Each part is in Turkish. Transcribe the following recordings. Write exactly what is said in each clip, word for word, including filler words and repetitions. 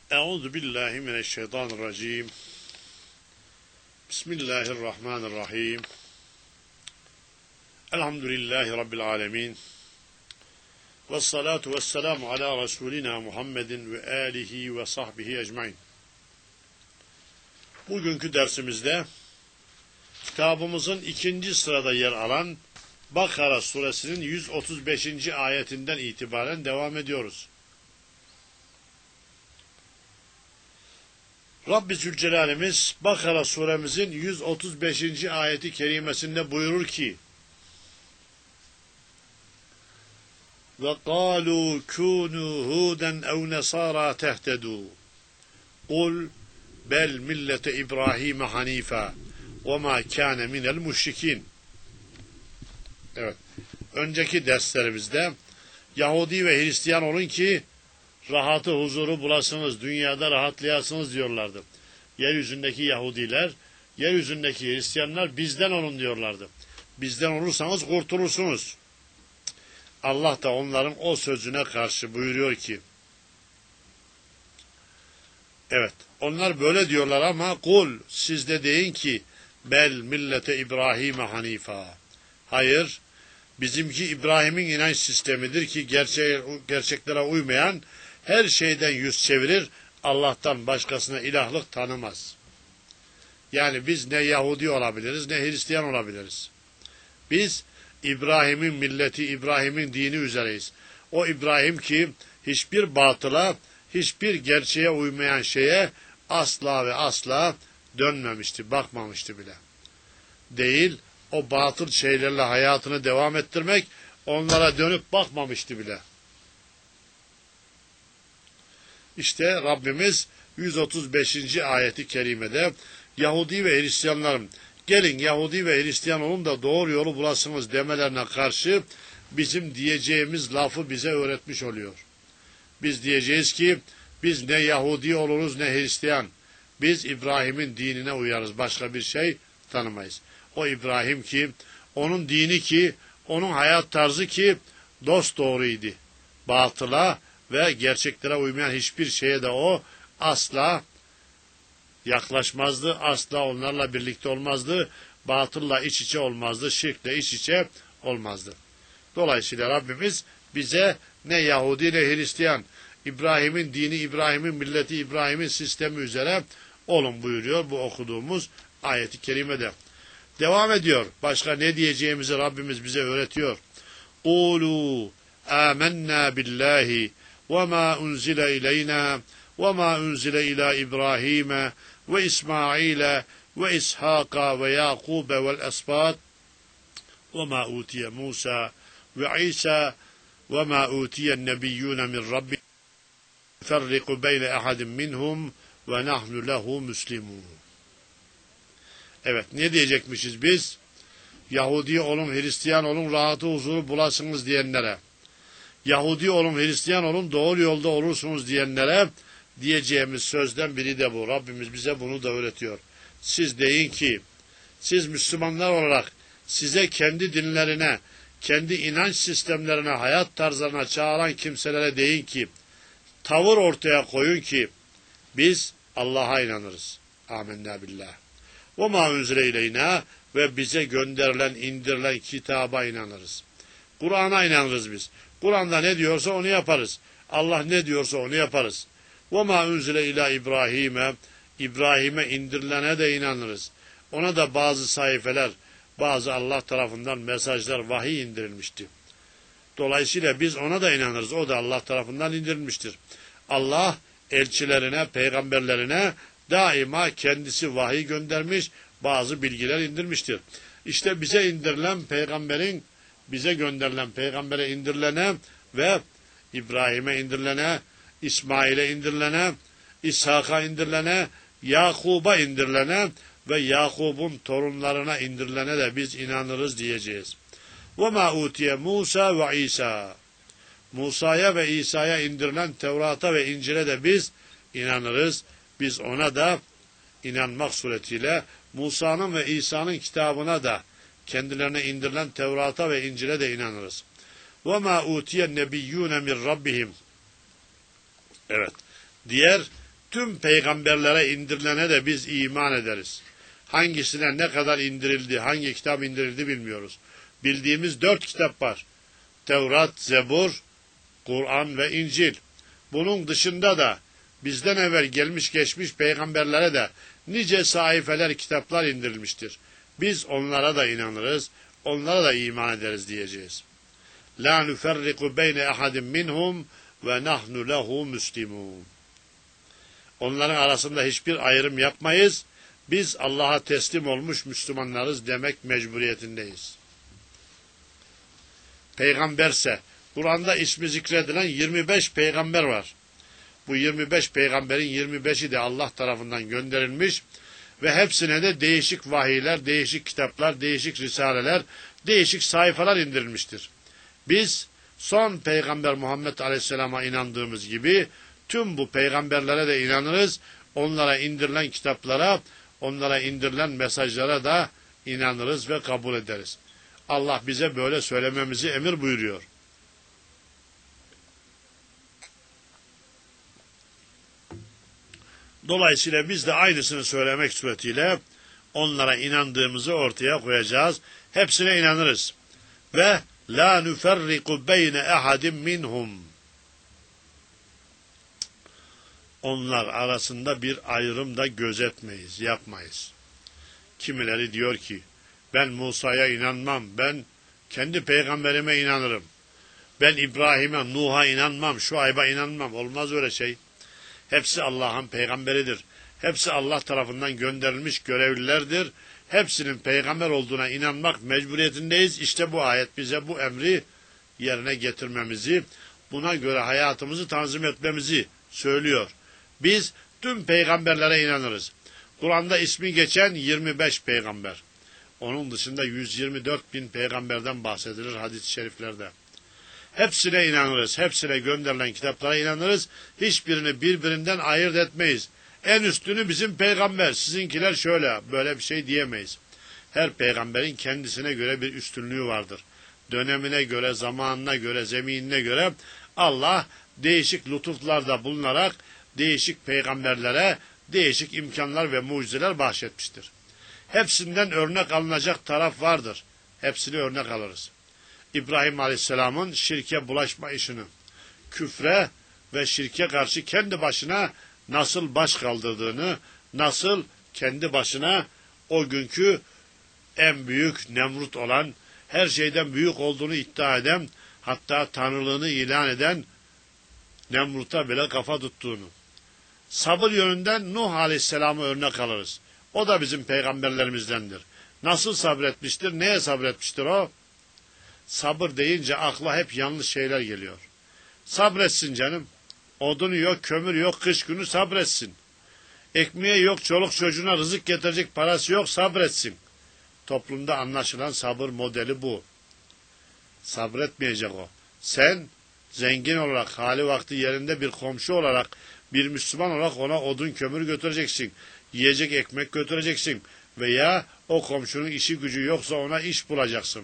Euzu billahi mineşşeytanirracim. Bismillahirrahmanirrahim. Elhamdülillahi rabbil alamin. Ves salatu vesselamu ala Resulina Muhammedin ve alihi ve sahbihi ecmaîn. Bugünkü dersimizde kitabımızın ikinci sırada yer alan Bakara suresinin yüz otuz beşinci ayetinden itibaren devam ediyoruz. Rabbi Zülcelal'imiz Bakara suremizin yüz otuz beşinci ayeti kerimesinde buyurur ki: وَقَالُوا كُونُوا هُودًا اَوْ نَصَارَى تَهْتَدُوا قُلْ بَلْ مِلَّةَ إِبْرَاهِيمَ حَن۪يفًا وَمَا كَانَ مِنَ الْمُشْرِك۪ينَ. Evet, önceki derslerimizde Yahudi ve Hristiyan olun ki rahatı, huzuru bulasınız, dünyada rahatlayasınız diyorlardı. Yeryüzündeki Yahudiler, yeryüzündeki Hristiyanlar bizden olun diyorlardı. Bizden olursanız kurtulursunuz. Allah da onların o sözüne karşı buyuruyor ki, evet, onlar böyle diyorlar ama kul, siz de deyin ki, bel millete İbrahim'e hanifa. Hayır, bizimki İbrahim'in inanç sistemidir ki gerçeğe, gerçeklere uymayan her şeyden yüz çevirir, Allah'tan başkasına ilahlık tanımaz. Yani biz ne Yahudi olabiliriz, ne Hristiyan olabiliriz. Biz İbrahim'in milleti, İbrahim'in dini üzereyiz. O İbrahim ki hiçbir batıla, hiçbir gerçeğe uymayan şeye asla ve asla dönmemişti, bakmamıştı bile. Değil, o batıl şeylerle hayatını devam ettirmek, onlara dönüp bakmamıştı bile. İşte Rabbimiz yüz otuz beşinci ayeti kerimede Yahudi ve Hristiyanların gelin Yahudi ve Hristiyan olun da doğru yolu bulasınız demelerine karşı bizim diyeceğimiz lafı bize öğretmiş oluyor. Biz diyeceğiz ki biz ne Yahudi oluruz ne Hristiyan. Biz İbrahim'in dinine uyarız. Başka bir şey tanımayız. O İbrahim ki, onun dini ki, onun hayat tarzı ki dosdoğruydu. Batıla ve gerçeklere uymayan hiçbir şeye de o asla yaklaşmazdı, asla onlarla birlikte olmazdı, batılla iç içe olmazdı, şirkle iç içe olmazdı. Dolayısıyla Rabbimiz bize ne Yahudi ne Hristiyan, İbrahim'in dini, İbrahim'in milleti, İbrahim'in sistemi üzere olun buyuruyor bu okuduğumuz ayeti kerimede. Devam ediyor. Başka ne diyeceğimizi Rabbimiz bize öğretiyor. قُولُوا آمَنَّا بِاللّٰهِ وَمَا أُنْزِلَ إِلَيْنَا وَمَا أُنْزِلَ إِلَى إِبْرَاهِيمَ وَإِسْمَاعِيلَ وَإِسْحَاقَ وَيَعْقُوبَ وَالْأَسْبَاطِ وَمَا أُوتِيَ مُوسَى وَعِيسَى وَمَا أُوتِيَ النَّبِيُّونَ مِنْ رَبِّهِمْ يُفَرِّقُ بَيْنَ أَحَدٍ مِّنْهُمْ وَنَحْنُ لَهُ مُسْلِمُونَ. Evet, ne diyecekmişiz biz? Yahudi olun, Hristiyan olun, rahatı huzuru bulasınız diyenlere, Yahudi olun, Hristiyan olun, doğru yolda olursunuz diyenlere diyeceğimiz sözden biri de bu. Rabbimiz bize bunu da öğretiyor. Siz deyin ki, siz Müslümanlar olarak size kendi dinlerine, kendi inanç sistemlerine, hayat tarzlarına çağıran kimselere deyin ki, tavır ortaya koyun ki, biz Allah'a inanırız. Amenna billah. وَمَا اُنْزِلَ اِلَيْنَا ve bize gönderilen, indirilen kitaba inanırız. Kur'an'a inanırız biz. Kur'an'da ne diyorsa onu yaparız. Allah ne diyorsa onu yaparız. وَمَا اُنْزِلَ اِلَى İbrahim'e İbrahim'e indirilene de inanırız. Ona da bazı sayfeler, bazı Allah tarafından mesajlar, vahiy indirilmişti. Dolayısıyla biz ona da inanırız. O da Allah tarafından indirilmiştir. Allah elçilerine, peygamberlerine daima kendisi vahiy göndermiş, bazı bilgiler indirmiştir. İşte bize indirilen peygamberin, bize gönderilen peygambere indirilene ve İbrahim'e indirilene, İsmail'e indirilene, İshak'a indirilene, Yakub'a indirilene ve Yakub'un torunlarına indirilene de biz inanırız diyeceğiz. وَمَا اُوتِيَ Musa ve İsa. Musa'ya ve İsa'ya indirilen Tevrat'a ve İncil'e de biz inanırız. Biz ona da inanmak suretiyle Musa'nın ve İsa'nın kitabına da kendilerine indirilen Tevrat'a ve İncil'e de inanırız. وَمَا اُوتِيَ النَّبِيُّونَ مِنْ رَبِّهِمْ. Evet. Diğer tüm peygamberlere indirilene de biz iman ederiz. Hangisine ne kadar indirildi, hangi kitap indirildi bilmiyoruz. Bildiğimiz dört kitap var. Tevrat, Zebur, Kur'an ve İncil. Bunun dışında da bizden evvel gelmiş geçmiş peygamberlere de nice sayfeler, kitaplar indirilmiştir. Biz onlara da inanırız, onlara da iman ederiz diyeceğiz. La nuferriku beyne ahadin minhum ve nahnu lehu müslimun. Onların arasında hiçbir ayrım yapmayız. Biz Allah'a teslim olmuş Müslümanlarız demek mecburiyetindeyiz. Peygamberse, Kur'an'da ismi zikredilen yirmi beş peygamber var. Bu yirmi beş peygamberin yirmi beşi de Allah tarafından gönderilmiş ve hepsine de değişik vahiyler, değişik kitaplar, değişik risaleler, değişik sayfalar indirilmiştir. Biz son peygamber Muhammed Aleyhisselam'a inandığımız gibi tüm bu peygamberlere de inanırız. Onlara indirilen kitaplara, onlara indirilen mesajlara da inanırız ve kabul ederiz. Allah bize böyle söylememizi emir buyuruyor. Dolayısıyla biz de aynısını söylemek suretiyle onlara inandığımızı ortaya koyacağız. Hepsine inanırız. Ve la nuferriku beyne ahadin minhum. Onlar arasında bir ayrım da gözetmeyiz, yapmayız. Kimileri diyor ki, ben Musa'ya inanmam, ben kendi peygamberime inanırım. Ben İbrahim'e, Nuh'a inanmam, Şuayb'a inanmam. Olmaz öyle şey. Hepsi Allah'ın peygamberidir. Hepsi Allah tarafından gönderilmiş görevlilerdir. Hepsinin peygamber olduğuna inanmak mecburiyetindeyiz. İşte bu ayet bize bu emri yerine getirmemizi, buna göre hayatımızı tanzim etmemizi söylüyor. Biz tüm peygamberlere inanırız. Kur'an'da ismi geçen yirmi beş peygamber. Onun dışında yüz yirmi dört bin peygamberden bahsedilir hadis-i şeriflerde. Hepsine inanırız. Hepsine gönderilen kitaplara inanırız. Hiçbirini birbirinden ayırt etmeyiz. En üstünü bizim peygamber. Sizinkiler şöyle, böyle bir şey diyemeyiz. Her peygamberin kendisine göre bir üstünlüğü vardır. Dönemine göre, zamanına göre, zeminine göre Allah değişik lütuflarda bulunarak değişik peygamberlere değişik imkanlar ve mucizeler bahşetmiştir. Hepsinden örnek alınacak taraf vardır. Hepsini örnek alırız. İbrahim Aleyhisselam'ın şirke bulaşma işini, küfre ve şirke karşı kendi başına nasıl baş kaldırdığını, nasıl kendi başına o günkü en büyük Nemrut olan, her şeyden büyük olduğunu iddia eden, hatta tanrılığını ilan eden Nemrut'a bile kafa tuttuğunu. Sabır yönünden Nuh Aleyhisselam'ı örnek alırız. O da bizim peygamberlerimizdendir. Nasıl sabretmiştir, neye sabretmiştir o? Sabır deyince akla hep yanlış şeyler geliyor. Sabretsin canım. Odunu yok, kömür yok, kış günü sabretsin. Ekmeği yok, çoluk çocuğuna rızık getirecek parası yok, sabretsin. Toplumda anlaşılan sabır modeli bu. Sabretmeyecek o. Sen zengin olarak, hali vakti yerinde bir komşu olarak, bir Müslüman olarak ona odun kömür götüreceksin. Yiyecek ekmek götüreceksin. Veya o komşunun işi gücü yoksa ona iş bulacaksın.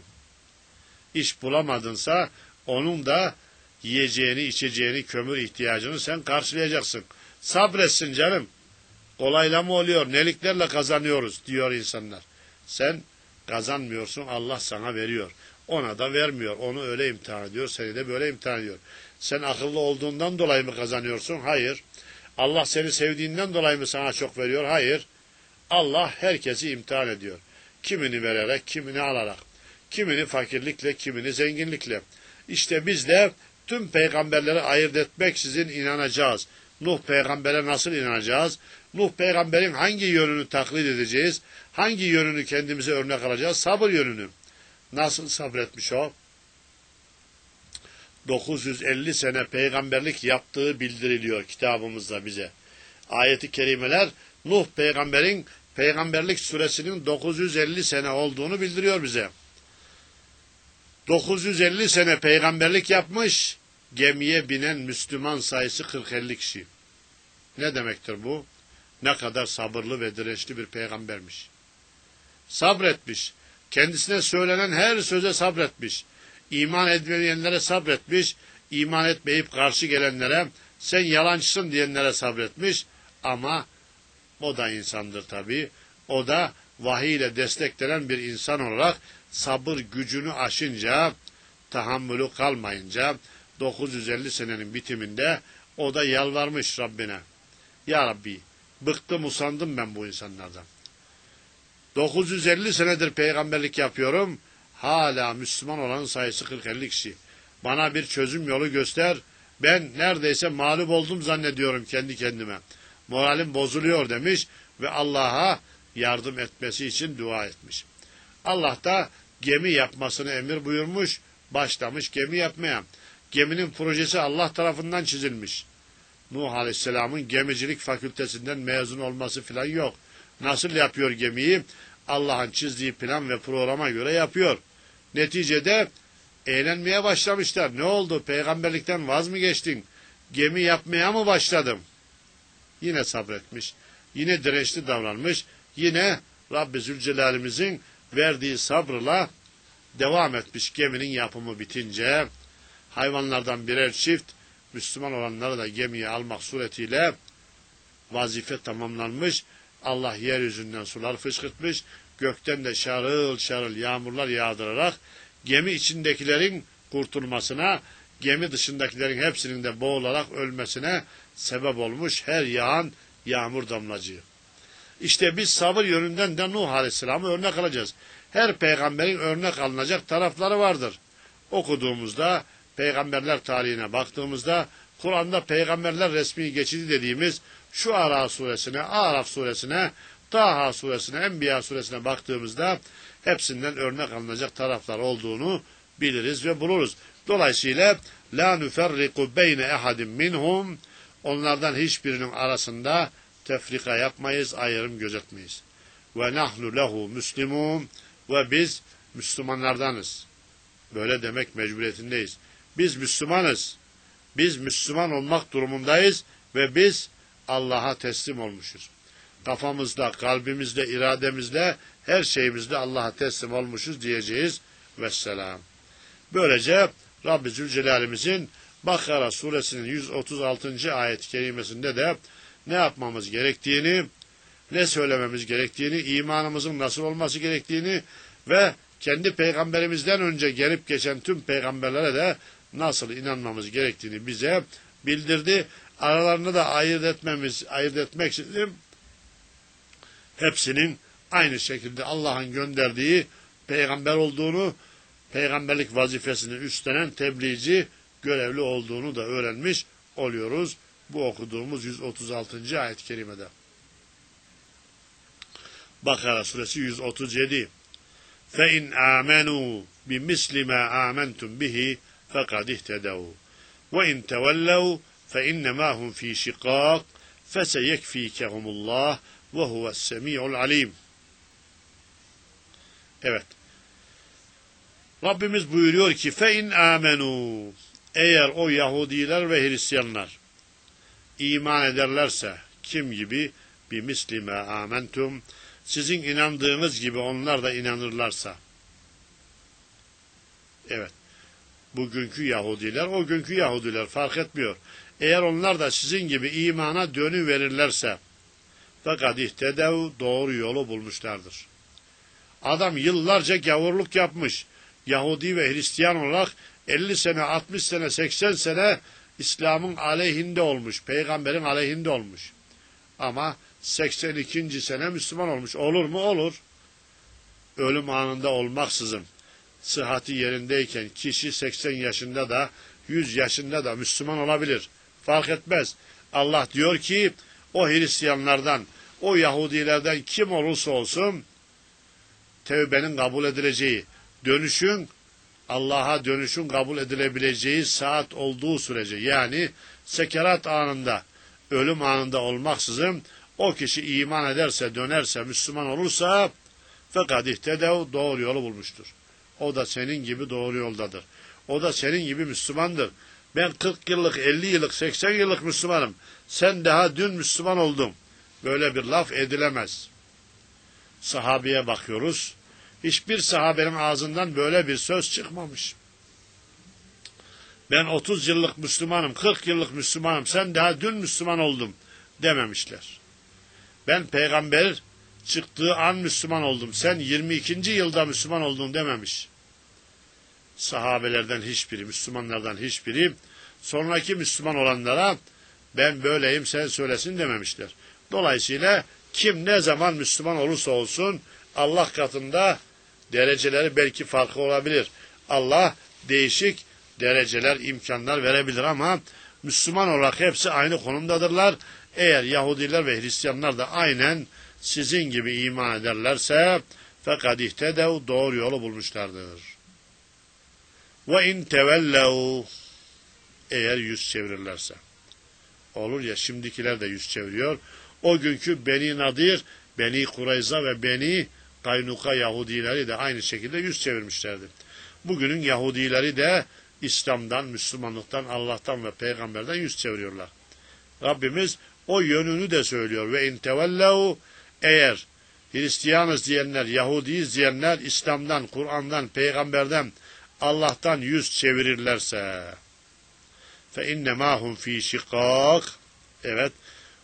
İş bulamadınsa onun da yiyeceğini, içeceğini, kömür ihtiyacını sen karşılayacaksın. Sabretsin canım. Kolayla mı oluyor? Neliklerle kazanıyoruz diyor insanlar. Sen kazanmıyorsun, Allah sana veriyor. Ona da vermiyor. Onu öyle imtihan ediyor, seni de böyle imtihan ediyor. Sen akıllı olduğundan dolayı mı kazanıyorsun? Hayır. Allah seni sevdiğinden dolayı mı sana çok veriyor? Hayır. Allah herkesi imtihan ediyor. Kimini vererek, kimini alarak. Kimini fakirlikle, kimini zenginlikle. İşte biz de tüm peygamberleri ayırt etmeksizin inanacağız. Nuh peygambere nasıl inanacağız? Nuh peygamberin hangi yönünü taklit edeceğiz? Hangi yönünü kendimize örnek alacağız? Sabır yönünü. Nasıl sabretmiş o? dokuz yüz elli sene peygamberlik yaptığı bildiriliyor kitabımızda bize. Ayet-i kerimeler Nuh peygamberin peygamberlik süresinin dokuz yüz elli sene olduğunu bildiriyor bize. dokuz yüz elli sene peygamberlik yapmış, gemiye binen Müslüman sayısı kırk elli kişi. Ne demektir bu? Ne kadar sabırlı ve dirençli bir peygambermiş. Sabretmiş. Kendisine söylenen her söze sabretmiş. İman etmeyenlere sabretmiş. İman etmeyip karşı gelenlere, sen yalancısın diyenlere sabretmiş. Ama o da insandır tabii. O da vahiy ile desteklenen bir insan olarak sabır gücünü aşınca, tahammülü kalmayınca dokuz yüz elli senenin bitiminde o da yalvarmış Rabbine. Ya Rabbi, bıktım usandım ben bu insanlardan. dokuz yüz elli senedir peygamberlik yapıyorum. Hala Müslüman olanın sayısı kırk elli kişi. Bana bir çözüm yolu göster. Ben neredeyse mağlup oldum zannediyorum kendi kendime. Moralim bozuluyor demiş ve Allah'a yardım etmesi için dua etmiş. Allah da gemi yapmasını emir buyurmuş, başlamış gemi yapmaya. Geminin projesi Allah tarafından çizilmiş. Nuh Aleyhisselam'ın gemicilik fakültesinden mezun olması falan yok. Nasıl yapıyor gemiyi? Allah'ın çizdiği plan ve programa göre yapıyor. Neticede eğlenmeye başlamışlar. Ne oldu? Peygamberlikten vaz mı geçtin? Gemi yapmaya mı başladım? Yine sabretmiş. Yine dirençli davranmış. Yine Rabbi Zülcelal'imizin verdiği sabrla devam etmiş. Geminin yapımı bitince hayvanlardan birer çift, Müslüman olanları da gemiye almak suretiyle vazife tamamlanmış. Allah yeryüzünden sular fışkırtmış. Gökten de şarıl şarıl yağmurlar yağdırarak gemi içindekilerin kurtulmasına, gemi dışındakilerin hepsinin de boğularak ölmesine sebep olmuş her yağan yağmur damlacığı. İşte biz sabır yönünden de Nuh Aleyhisselam'ı örnek alacağız. Her peygamberin örnek alınacak tarafları vardır. Okuduğumuzda, peygamberler tarihine baktığımızda, Kur'an'da peygamberler resmi geçidi dediğimiz şu Ara suresine, Araf suresine, Taha suresine, Enbiya suresine baktığımızda hepsinden örnek alınacak taraflar olduğunu biliriz ve buluruz. Dolayısıyla la nüferriku beyne ehadin minhum, onlardan hiçbirinin arasında tefrika yapmayız, ayrım gözetmeyiz. Ve nahnu lehu müslimun, ve biz Müslümanlardanız. Böyle demek mecburiyetindeyiz. Biz Müslümanız. Biz Müslüman olmak durumundayız ve biz Allah'a teslim olmuşuz. Kafamızda, kalbimizde, irademizde, her şeyimizde Allah'a teslim olmuşuz diyeceğiz. Vesselam. Böylece Rabbi Zülcelal'imizin Bakara suresinin yüz otuz altıncı ayet-i kerimesinde de ne yapmamız gerektiğini, ne söylememiz gerektiğini, imanımızın nasıl olması gerektiğini ve kendi peygamberimizden önce gelip geçen tüm peygamberlere de nasıl inanmamız gerektiğini bize bildirdi. Aralarını da ayırt etmemiz, ayırt etmek için hepsinin aynı şekilde Allah'ın gönderdiği peygamber olduğunu, peygamberlik vazifesini üstlenen tebliğci, görevli olduğunu da öğrenmiş oluyoruz. Bu okuduğumuz yüz otuz altıncı ayet-i kerimede. Bakara suresi yüz otuz yedi. فَاِنْ آمَنُوا بِمِسْلِ مَا آمَنْتُمْ بِهِ فَقَدْ اِهْتَدَوْا وَاِنْ تَوَلَّوْا فَاِنَّمَا هُمْ ف۪ي شِقَاقٍ فَسَيَكْف۪يكَهُمُ اللّٰهُ وَهُوَ السَّمِيعُ الْعَلِيمُ. Evet. Rabbimiz buyuruyor ki فَاِنْ آمَنُوا, eğer o Yahudiler ve Hristiyanlar iman ederlerse, kim gibi? بِمِسْلِ مَا آمَنْتُمْ, sizin inandığınız gibi onlar da inanırlarsa. Evet. Bugünkü Yahudiler, o günkü Yahudiler fark etmiyor. Eğer onlar da sizin gibi imana dönüverirlerse, fakat ihtedev, doğru yolu bulmuşlardır. Adam yıllarca gavurluk yapmış. Yahudi ve Hristiyan olarak elli sene, altmış sene, seksen sene İslam'ın aleyhinde olmuş, peygamberin aleyhinde olmuş. Ama seksen ikinci sene Müslüman olmuş. Olur mu? Olur. Ölüm anında olmaksızın, sıhhati yerindeyken kişi seksen yaşında da, yüz yaşında da Müslüman olabilir. Fark etmez. Allah diyor ki, o Hristiyanlardan, o Yahudilerden kim olursa olsun, tevbenin kabul edileceği, dönüşün, Allah'a dönüşün kabul edilebileceği saat olduğu sürece, yani sekerat anında, ölüm anında olmaksızın, o kişi iman ederse, dönerse, Müslüman olursa, fakat ihtedev, doğru yolu bulmuştur. O da senin gibi doğru yoldadır. O da senin gibi Müslümandır. Ben kırk yıllık, elli yıllık, seksen yıllık Müslümanım. Sen daha dün Müslüman oldun. Böyle bir laf edilemez. Sahabeye bakıyoruz. Hiçbir sahabenin ağzından böyle bir söz çıkmamış. Ben otuz yıllık Müslümanım, kırk yıllık Müslümanım. Sen daha dün Müslüman oldun dememişler. Ben peygamber çıktığı an Müslüman oldum. Sen yirmi ikinci yılda Müslüman oldun dememiş. Sahabelerden hiçbiri, Müslümanlardan hiçbiri sonraki Müslüman olanlara ben böyleyim sen söylesin dememişler. Dolayısıyla kim ne zaman Müslüman olursa olsun Allah katında dereceleri belki farklı olabilir. Allah değişik dereceler, imkanlar verebilir ama Müslüman olarak hepsi aynı konumdadırlar. Eğer Yahudiler ve Hristiyanlar da aynen sizin gibi iman ederlerse fakat ihtedev doğru yolu bulmuşlardır. Ve in tevellev eğer yüz çevirirlerse. Olur ya şimdikiler de yüz çeviriyor. O günkü Beni Nadir, Beni Kurayza ve Beni Kaynuka Yahudileri de aynı şekilde yüz çevirmişlerdi. Bugünün Yahudileri de İslam'dan, Müslümanlıktan, Allah'tan ve Peygamber'den yüz çeviriyorlar. Rabbimiz o yönünü de söylüyor. Ve in tevellev eğer Hristiyanız diyenler, Yahudiyiz diyenler İslam'dan, Kur'an'dan, Peygamber'den, Allah'tan yüz çevirirlerse fe innemâ hum fî şikâk evet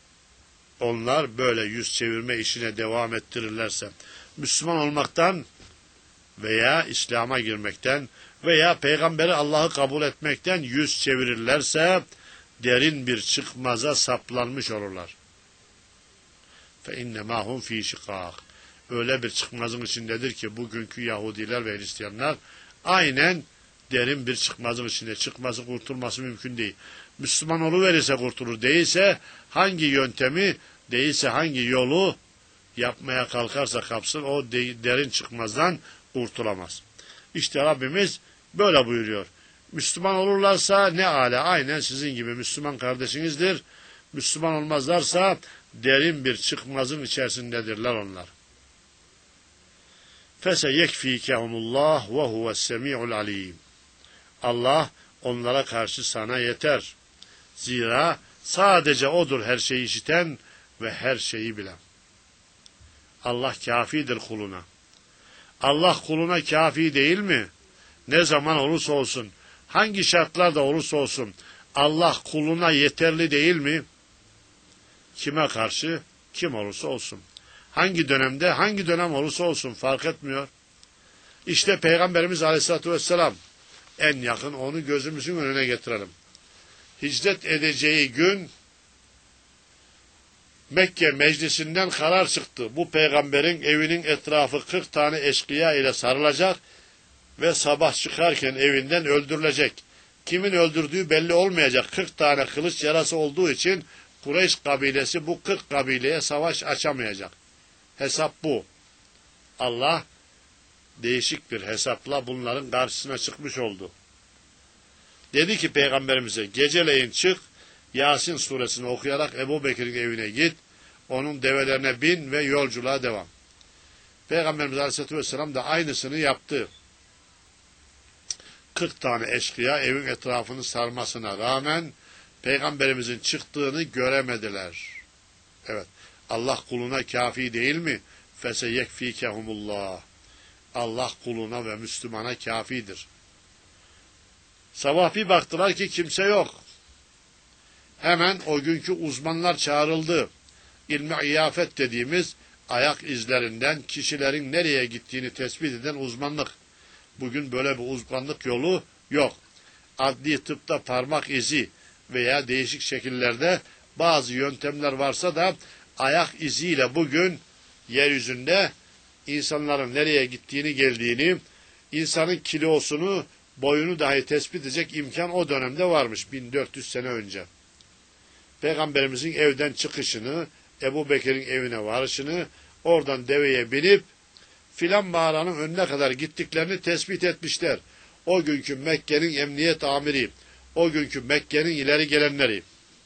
onlar böyle yüz çevirme işine devam ettirirlerse Müslüman olmaktan veya İslam'a girmekten veya Peygamberi Allah'ı kabul etmekten yüz çevirirlerse derin bir çıkmaza saplanmış olurlar. Fe innemâ hum fî şikâk öyle bir çıkmazın içindedir ki bugünkü Yahudiler ve Hristiyanlar aynen derin bir çıkmazın içinde. Çıkması, kurtulması mümkün değil. Müslüman oluverirse kurtulur. Değilse hangi yöntemi, değilse hangi yolu yapmaya kalkarsa kapsın o de, derin çıkmazdan kurtulamaz. İşte Rabbimiz böyle buyuruyor. Müslüman olurlarsa ne âlâ aynen sizin gibi Müslüman kardeşinizdir. Müslüman olmazlarsa derin bir çıkmazın içerisindedirler onlar. Feseyekfîkehumullah ve huves-semî'ul alîm. Allah onlara karşı sana yeter. Zira sadece O'dur her şeyi işiten ve her şeyi bilen. Allah kâfidir kuluna. Allah kuluna kâfi değil mi? Ne zaman olursa olsun, hangi şartlarda olursa olsun, Allah kuluna yeterli değil mi? Kime karşı? Kim olursa olsun. Hangi dönemde, hangi dönem olursa olsun fark etmiyor. İşte Peygamberimiz Aleyhisselatü Vesselam en yakın onu gözümüzün önüne getirelim. Hicret edeceği gün Mekke meclisinden karar çıktı. Bu peygamberin evinin etrafı kırk tane eşkıya ile sarılacak ve sabah çıkarken evinden öldürülecek. Kimin öldürdüğü belli olmayacak. kırk tane kılıç yarası olduğu için Kureyş kabilesi bu kırk kabileye savaş açamayacak. Hesap bu. Allah değişik bir hesapla bunların karşısına çıkmış oldu. Dedi ki Peygamberimize geceleyin çık, Yasin suresini okuyarak Ebu Bekir'in evine git, onun develerine bin ve yolculuğa devam. Peygamberimiz Aleyhisselatü Vesselam da aynısını yaptı. kırk tane eşkıya evin etrafını sarmasına rağmen Peygamberimizin çıktığını göremediler. Evet, Allah kuluna kafi değil mi? Feseyekfîkehumullah. Allah kuluna ve Müslümana kafidir. Sabah bir baktılar ki kimse yok. Hemen o günkü uzmanlar çağrıldı. İlmi iyafet dediğimiz ayak izlerinden kişilerin nereye gittiğini tespit eden uzmanlık. Bugün böyle bir uzmanlık yolu yok. Adli tıpta parmak izi veya değişik şekillerde bazı yöntemler varsa da ayak iziyle bugün yeryüzünde insanların nereye gittiğini, geldiğini, insanın kilosunu, boyunu dahi tespit edecek imkan o dönemde varmış bin dört yüz sene önce. Peygamberimizin evden çıkışını, Ebu Bekir'in evine varışını, oradan deveye binip filan mağaranın önüne kadar gittiklerini tespit etmişler. O günkü Mekke'nin emniyet amiri, o günkü Mekke'nin ileri gelenleri,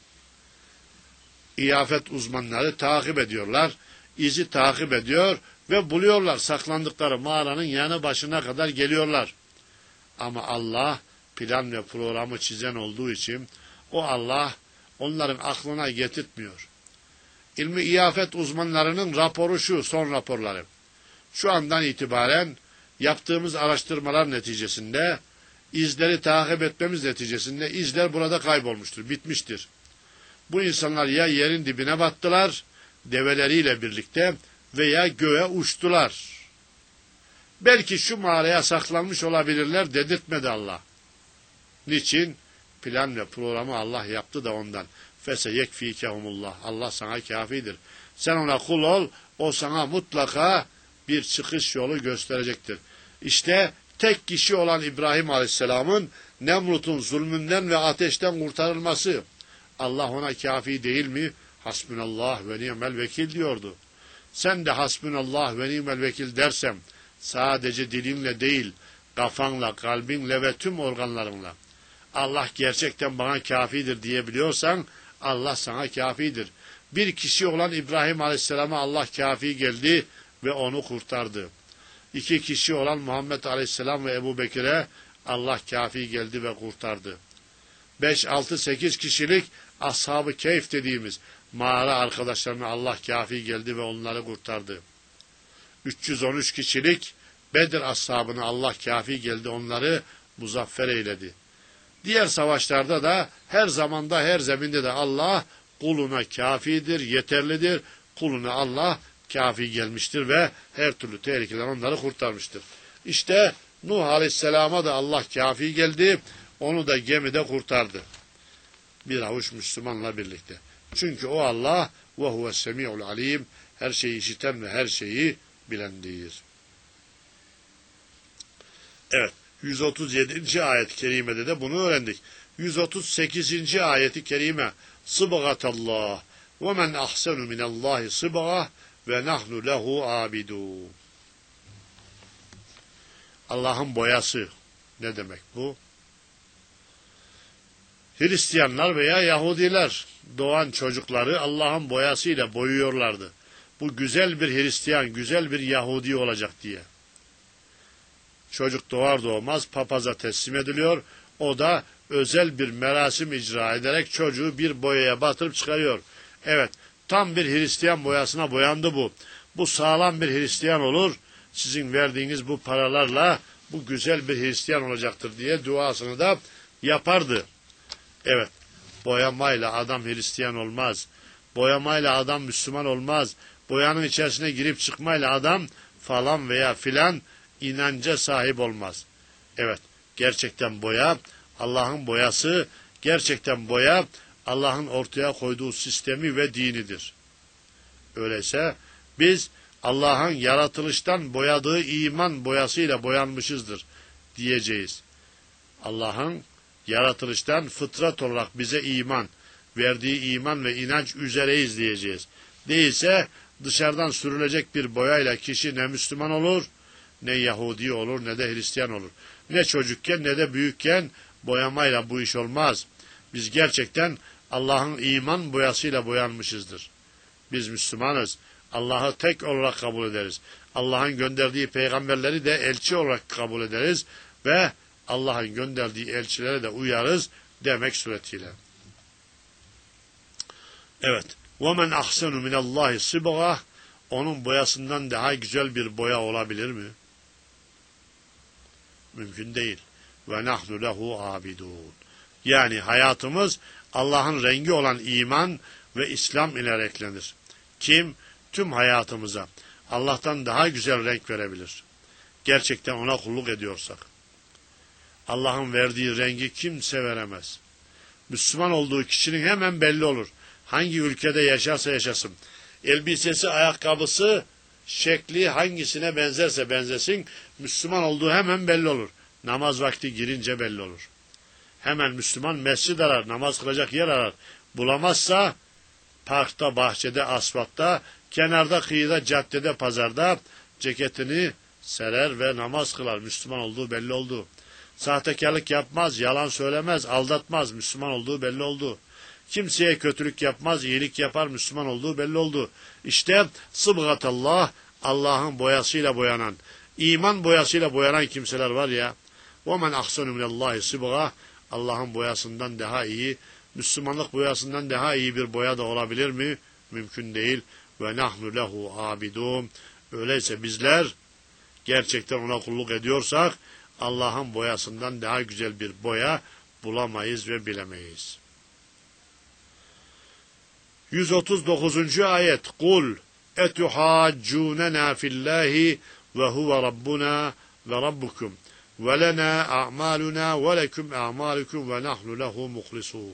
iyafet uzmanları takip ediyorlar, izi takip ediyor ve buluyorlar saklandıkları mağaranın yanı başına kadar geliyorlar. Ama Allah plan ve programı çizen olduğu için o Allah onların aklına getirtmiyor. İlmi iyafet uzmanlarının raporu şu, son raporları. Şu andan itibaren yaptığımız araştırmalar neticesinde, izleri takip etmemiz neticesinde izler burada kaybolmuştur, bitmiştir. Bu insanlar ya yerin dibine battılar, develeriyle birlikte veya göğe uçtular. Belki şu mağaraya saklanmış olabilirler dedirtmedi Allah. Niçin? Plan ve programı Allah yaptı da ondan. Fese yekfikehumullah. Allah sana kafidir. Sen ona kul ol, o sana mutlaka bir çıkış yolu gösterecektir. İşte tek kişi olan İbrahim Aleyhisselam'ın Nemrut'un zulmünden ve ateşten kurtarılması. Allah ona kafi değil mi? Hasbunallah ve ni'mel vekil diyordu. Sen de hasbunallah ve ni'mel vekil dersem, sadece dilinle değil, kafanla, kalbinle ve tüm organlarınla Allah gerçekten bana kafidir diyebiliyorsan, Allah sana kafidir. Bir kişi olan İbrahim Aleyhisselam'a Allah kafi geldi ve onu kurtardı. İki kişi olan Muhammed Aleyhisselam ve Ebu Bekir'e Allah kafi geldi ve kurtardı. Beş, altı, sekiz kişilik Ashab-ı Keyf dediğimiz mağara arkadaşlarına Allah kafi geldi ve onları kurtardı. üç yüz on üç kişilik Bedir ashabına Allah kafi geldi, onları muzaffer eyledi. Diğer savaşlarda da her zamanda her zeminde de Allah kuluna kafidir, yeterlidir. Kuluna Allah kafi gelmiştir ve her türlü tehlikeden onları kurtarmıştır. İşte Nuh Aleyhisselam'a da Allah kafi geldi, onu da gemide kurtardı. Bir avuç Müslümanla birlikte. Çünkü o Allah ve huves semi'ul alim, her şeyi işiten ve her şeyi bilendir. Evet, yüz otuz yedinci ayet-i kerimede de bunu öğrendik. yüz otuz sekizinci ayeti kerime Sıbgatallah ve men ahsenu minallahi sıbgah ve nahnu lehu abidun. Allah'ın boyası ne demek bu? Hristiyanlar veya Yahudiler doğan çocukları Allah'ın boyasıyla boyuyorlardı. Bu güzel bir Hristiyan, güzel bir Yahudi olacak diye. Çocuk doğar doğmaz papaza teslim ediliyor. O da özel bir merasim icra ederek çocuğu bir boyaya batırıp çıkarıyor. Evet, tam bir Hristiyan boyasına boyandı bu. Bu sağlam bir Hristiyan olur. Sizin verdiğiniz bu paralarla bu güzel bir Hristiyan olacaktır diye duasını da yapardı. Evet, boyamayla adam Hristiyan olmaz. Boyamayla adam Müslüman olmaz. Boyanın içerisine girip çıkmayla adam falan veya filan inanca sahip olmaz. Evet, gerçekten boya, Allah'ın boyası, gerçekten boya, Allah'ın ortaya koyduğu sistemi ve dinidir. Öyleyse biz Allah'ın yaratılıştan boyadığı iman boyasıyla boyanmışızdır diyeceğiz. Allah'ın yaratılıştan fıtrat olarak bize iman, verdiği iman ve inanç üzereyiz diyeceğiz. Değilse dışarıdan sürülecek bir boyayla kişi ne Müslüman olur, ne Yahudi olur, ne de Hristiyan olur. Ne çocukken ne de büyükken boyamayla bu iş olmaz. Biz gerçekten Allah'ın iman boyasıyla boyanmışızdır. Biz Müslümanız. Allah'ı tek olarak kabul ederiz. Allah'ın gönderdiği peygamberleri de elçi olarak kabul ederiz ve Allah'ın gönderdiği elçilere de uyarız demek suretiyle. Evet. وَمَنْ أَحْسَنُ مِنَ اللّٰهِ صِبْغَةً Onun boyasından daha güzel bir boya olabilir mi? Mümkün değil. وَنَحْنُ لَهُ عَابِدُونَ Yani hayatımız Allah'ın rengi olan iman ve İslam ile renklenir. Kim tüm hayatımıza Allah'tan daha güzel renk verebilir? Gerçekten ona kulluk ediyorsak. Allah'ın verdiği rengi kimse veremez. Müslüman olduğu kişinin hemen belli olur. Hangi ülkede yaşarsa yaşasın. Elbisesi, ayakkabısı, şekli hangisine benzerse benzesin, Müslüman olduğu hemen belli olur. Namaz vakti girince belli olur. Hemen Müslüman mescid arar, namaz kılacak yer arar. Bulamazsa parkta, bahçede, asfaltta, kenarda, kıyıda, caddede, pazarda ceketini serer ve namaz kılar. Müslüman olduğu belli oldu. Sahtekarlık yapmaz, yalan söylemez, aldatmaz. Müslüman olduğu belli oldu. Kimseye kötülük yapmaz, iyilik yapar, Müslüman olduğu belli oldu. İşte sıbgatallah, Allah'ın boyasıyla boyanan, iman boyasıyla boyanan kimseler var ya. وَمَنْ أَحْسَنُ مِنَ اللّٰهِ صِبْغَةً Allah'ın boyasından daha iyi, Müslümanlık boyasından daha iyi bir boya da olabilir mi? Mümkün değil. وَنَحْنُ لَهُ عَابِدُونَ Öyleyse bizler gerçekten ona kulluk ediyorsak, Allah'ın boyasından daha güzel bir boya bulamayız ve bilemeyiz. yüz otuz dokuzuncu ayet. Kul etuhaccunena fillahi ve huve rabbuna ve rabbukum ve lena a'maluna ve lekum a'malukum ve nahnu lehu muhlisun.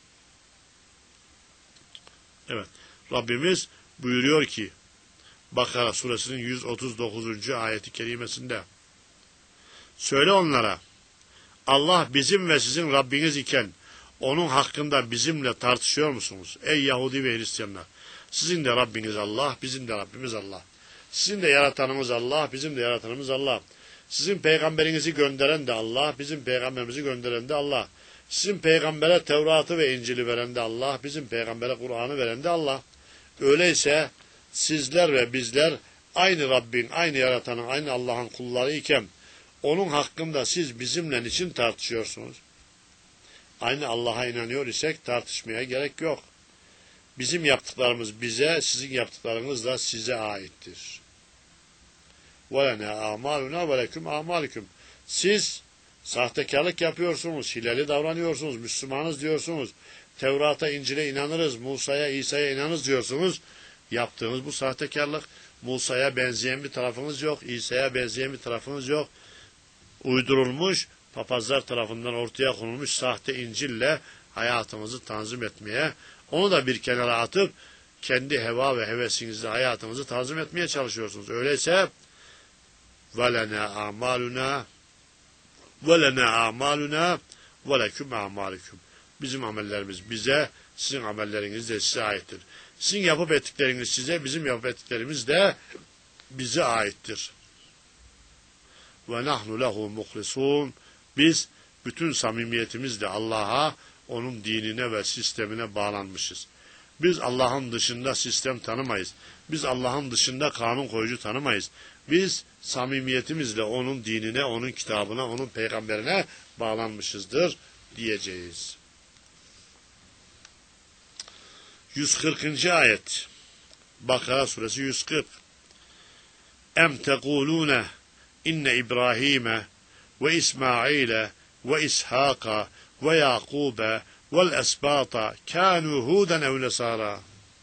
Evet. Rabbimiz buyuruyor ki Bakara suresinin yüz otuz dokuzuncu ayeti kerimesinde, söyle onlara, Allah bizim ve sizin Rabbiniz iken onun hakkında bizimle tartışıyor musunuz? Ey Yahudi ve Hristiyanlar! Sizin de Rabbiniz Allah, bizim de Rabbimiz Allah. Sizin de yaratanımız Allah, bizim de yaratanımız Allah. Sizin peygamberinizi gönderen de Allah, bizim peygamberimizi gönderen de Allah. Sizin peygambere Tevrat'ı ve İncil'i veren de Allah, bizim peygambere Kur'an'ı veren de Allah. Öyleyse sizler ve bizler aynı Rabbin, aynı yaratanın, aynı Allah'ın kulları iken onun hakkında siz bizimle niçin tartışıyorsunuz? Aynı Allah'a inanıyor isek tartışmaya gerek yok. Bizim yaptıklarımız bize, sizin yaptıklarınız da size aittir. وَلَنَا اَعْمَالُنَا وَلَكُمْ اَعْمَالِكُمْ Siz sahtekarlık yapıyorsunuz, hileli davranıyorsunuz, Müslümanız diyorsunuz, Tevrat'a, İncil'e inanırız, Musa'ya, İsa'ya inanırız diyorsunuz. Yaptığınız bu sahtekarlık. Musa'ya benzeyen bir tarafınız yok, İsa'ya benzeyen bir tarafınız yok. Uydurulmuş, papazlar tarafından ortaya konulmuş sahte İncil'le hayatımızı tanzim etmeye, onu da bir kenara atıp kendi heva ve hevesinizle hayatınızı tanzim etmeye çalışıyorsunuz. Öyleyse وَلَنَا اَعْمَالُنَا وَلَنَا اَعْمَالُنَا وَلَكُمْ اَعْمَالِكُمْ Bizim amellerimiz bize, sizin amelleriniz de size aittir. Sizin yapıp ettikleriniz size, bizim yapıp ettiklerimiz de bize aittir. وَنَحْنُ لَهُ مُخْلِصُونَ Biz bütün samimiyetimizle Allah'a, onun dinine ve sistemine bağlanmışız. Biz Allah'ın dışında sistem tanımayız. Biz Allah'ın dışında kanun koyucu tanımayız. Biz samimiyetimizle onun dinine, onun kitabına, onun peygamberine bağlanmışızdır diyeceğiz. yüz kırkıncı ayet. Bakara suresi yüz kırk. Em tekulune inne İbrahim'e ve İsmail'e ve İshak'a ve Yakub'e vel esbata kânû hûden ev nesâra.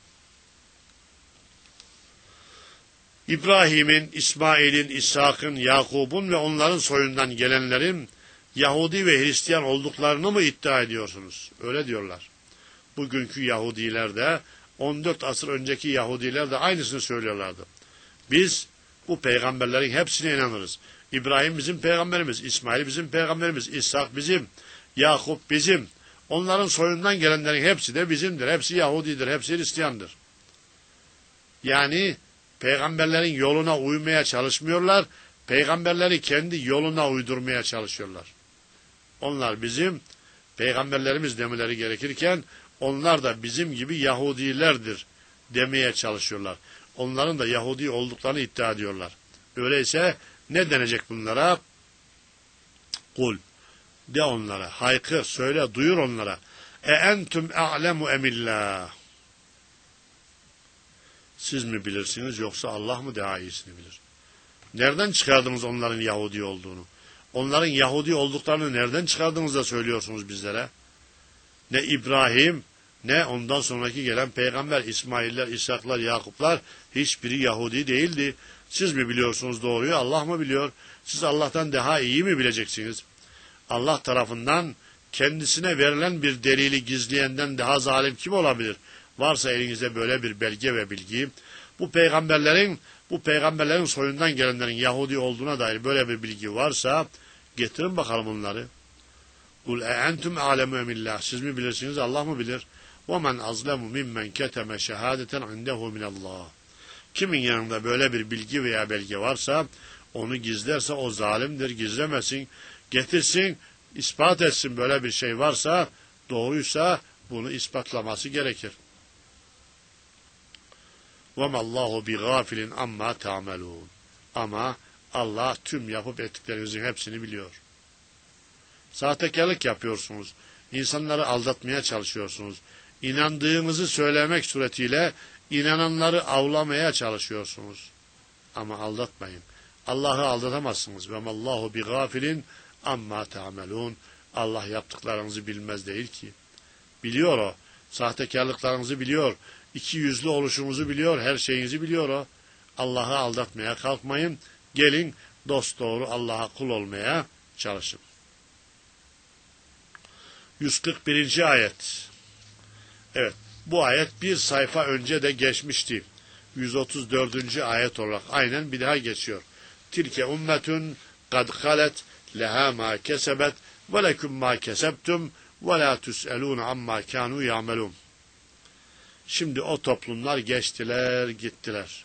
İbrahim'in, İsmail'in, İshak'ın, Yakub'un ve onların soyundan gelenlerin Yahudi ve Hristiyan olduklarını mı iddia ediyorsunuz? Öyle diyorlar. Bugünkü Yahudiler de, on dört asır önceki Yahudiler de aynısını söylüyorlardı. Biz bu peygamberlerin hepsine inanırız. İbrahim bizim peygamberimiz, İsmail bizim peygamberimiz, İshak bizim, Yakup bizim. Onların soyundan gelenlerin hepsi de bizimdir. Hepsi Yahudidir, hepsi Hristiyandır. Yani peygamberlerin yoluna uymaya çalışmıyorlar, peygamberleri kendi yoluna uydurmaya çalışıyorlar. Onlar bizim peygamberlerimiz demeleri gerekirken, onlar da bizim gibi Yahudilerdir demeye çalışıyorlar. Onların da Yahudi olduklarını iddia ediyorlar. Öyleyse ne denecek bunlara? Kul. De onlara, haykır, söyle, duyur onlara. E entüm a'lemu emillah. Siz mi bilirsiniz yoksa Allah mı daha iyisini bilir? Nereden çıkardınız onların Yahudi olduğunu? Onların Yahudi olduklarını nereden çıkardınız da söylüyorsunuz bizlere? Ne İbrahim, ne ondan sonraki gelen peygamber, İsmail'ler, İshak'lar, Yakup'lar hiçbiri Yahudi değildi. Siz mi biliyorsunuz doğruyu, Allah mı biliyor? Siz Allah'tan daha iyi mi bileceksiniz? Allah tarafından kendisine verilen bir delili gizleyenden daha zalim kim olabilir? Varsa elinizde böyle bir belge ve bilgi, bu peygamberlerin, bu peygamberlerin soyundan gelenlerin Yahudi olduğuna dair böyle bir bilgi varsa, getirin bakalım onları. Kul e entum alemu emillah. Siz mi bilirsiniz, Allah mı bilir? وَمَنْ أَظْلَمُ مِمَّنْ كَتَمَ شَهَادَةً عِنْدَهُ مِنَ اللّٰهِ Kimin yanında böyle bir bilgi veya belge varsa, onu gizlerse o zalimdir, gizlemesin, getirsin, ispat etsin. Böyle bir şey varsa, doğruysa bunu ispatlaması gerekir. وَمَا اللّٰهُ بِغَافِلٍ عَمَّا تَعْمَلُونَ Ama Allah tüm yapıp ettiklerinizin hepsini biliyor. Sahtekarlık yapıyorsunuz. İnsanları aldatmaya çalışıyorsunuz. İnandığınızı söylemek suretiyle inananları avlamaya çalışıyorsunuz. Ama aldatmayın. Allah'ı aldatamazsınız. Ve mallahu bi gafilin amma ta'melun. Allah yaptıklarınızı bilmez değil ki. Biliyor o. Sahtekarlıklarınızı biliyor. İki yüzlü oluşumuzu biliyor, her şeyinizi biliyor o. Allah'ı aldatmaya kalkmayın. Gelin dosdoğru Allah'a kul olmaya çalışın. yüz kırk birinci ayet. Evet, bu ayet bir sayfa önce de geçmişti. yüz otuz dördüncü ayet olarak aynen bir daha geçiyor. Tilke ummetun kad halet leha ma kesebet ve lekum ma kesebtum ve la tus'elun amma kanu ya'melun. Şimdi o toplumlar geçtiler, gittiler.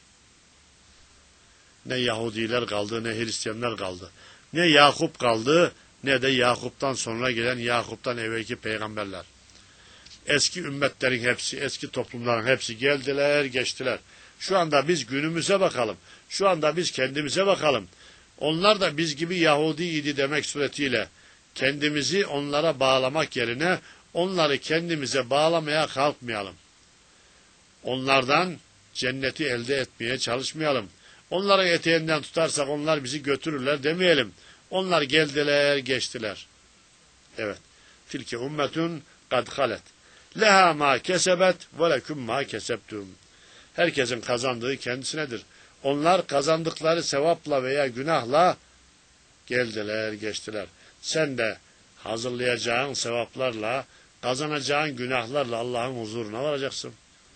Ne Yahudiler kaldı, ne Hristiyanlar kaldı. Ne Yakup kaldı, ne de Yakup'tan sonra gelen Yakup'tan evvelki peygamberler. Eski ümmetlerin hepsi, eski toplumların hepsi geldiler, geçtiler. Şu anda biz günümüze bakalım. Şu anda biz kendimize bakalım. Onlar da biz gibi Yahudi idi demek suretiyle kendimizi onlara bağlamak yerine onları kendimize bağlamaya kalkmayalım. Onlardan cenneti elde etmeye çalışmayalım. Onların eteğinden tutarsak onlar bizi götürürler demeyelim. Onlar geldiler, geçtiler. Evet. Tilke ummetun kad halet. Leha ma kesebet ve lekum ma kesebtum. Herkesin kazandığı kendisinedir. Onlar kazandıkları sevapla veya günahla geldiler, geçtiler. Sen de hazırlayacağın sevaplarla, kazanacağın günahlarla Allah'ın huzuruna varacaksın.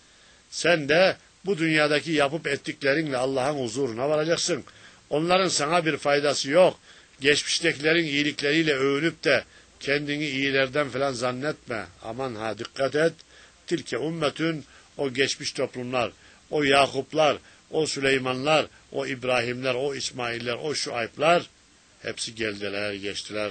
Sen de bu dünyadaki yapıp ettiklerinle Allah'ın huzuruna varacaksın. Onların sana bir faydası yok. Geçmiştekilerin iyilikleriyle övünüp de kendini iyilerden falan zannetme. Aman ha, dikkat et. Tilke ümmetün, o geçmiş toplumlar, o Yakuplar, o Süleymanlar, o İbrahimler, o İsmailler, o Şuayblar hepsi geldiler, geçtiler.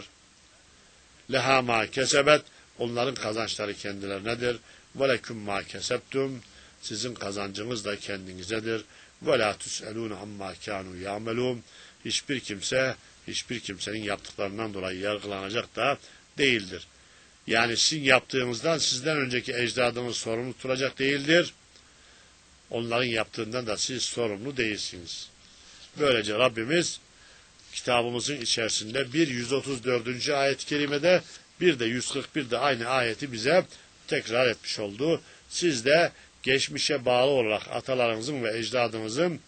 Leha ma kesebet, onların kazançları kendilerinedir. Ve leküm ma kesebtum, sizin kazancınız da kendinizedir. Ve la tus'elûne amma kânû ya'melûn, hiçbir kimse, hiçbir kimsenin yaptıklarından dolayı yargılanacak da değildir. Yani sizin yaptığınızdan sizden önceki ecdadınız sorumlu tutulacak değildir. Onların yaptığından da siz sorumlu değilsiniz. Böylece Rabbimiz kitabımızın içerisinde bir yüz otuz dördüncü ayet-i kerimede bir de yüz kırk birde aynı ayeti bize tekrar etmiş oldu. Siz de geçmişe bağlı olarak atalarınızın ve ecdadınızın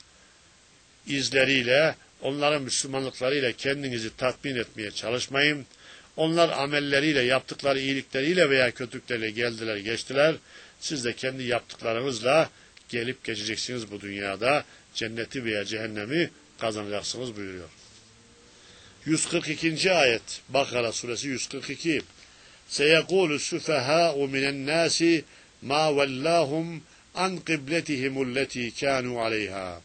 izleriyle, onların Müslümanlıklarıyla kendinizi tatmin etmeye çalışmayın. Onlar amelleriyle, yaptıkları iyilikleriyle veya kötülükleriyle geldiler, geçtiler. Siz de kendi yaptıklarınızla gelip geçeceksiniz bu dünyada. Cenneti veya cehennemi kazanacaksınız buyuruyor. yüz kırk ikinci ayet, Bakara suresi yüz kırk iki. Seyekûlü süfehâ'u minen nâsi mâ vellâhum an kıbletihimulletî kânû aleyhâ.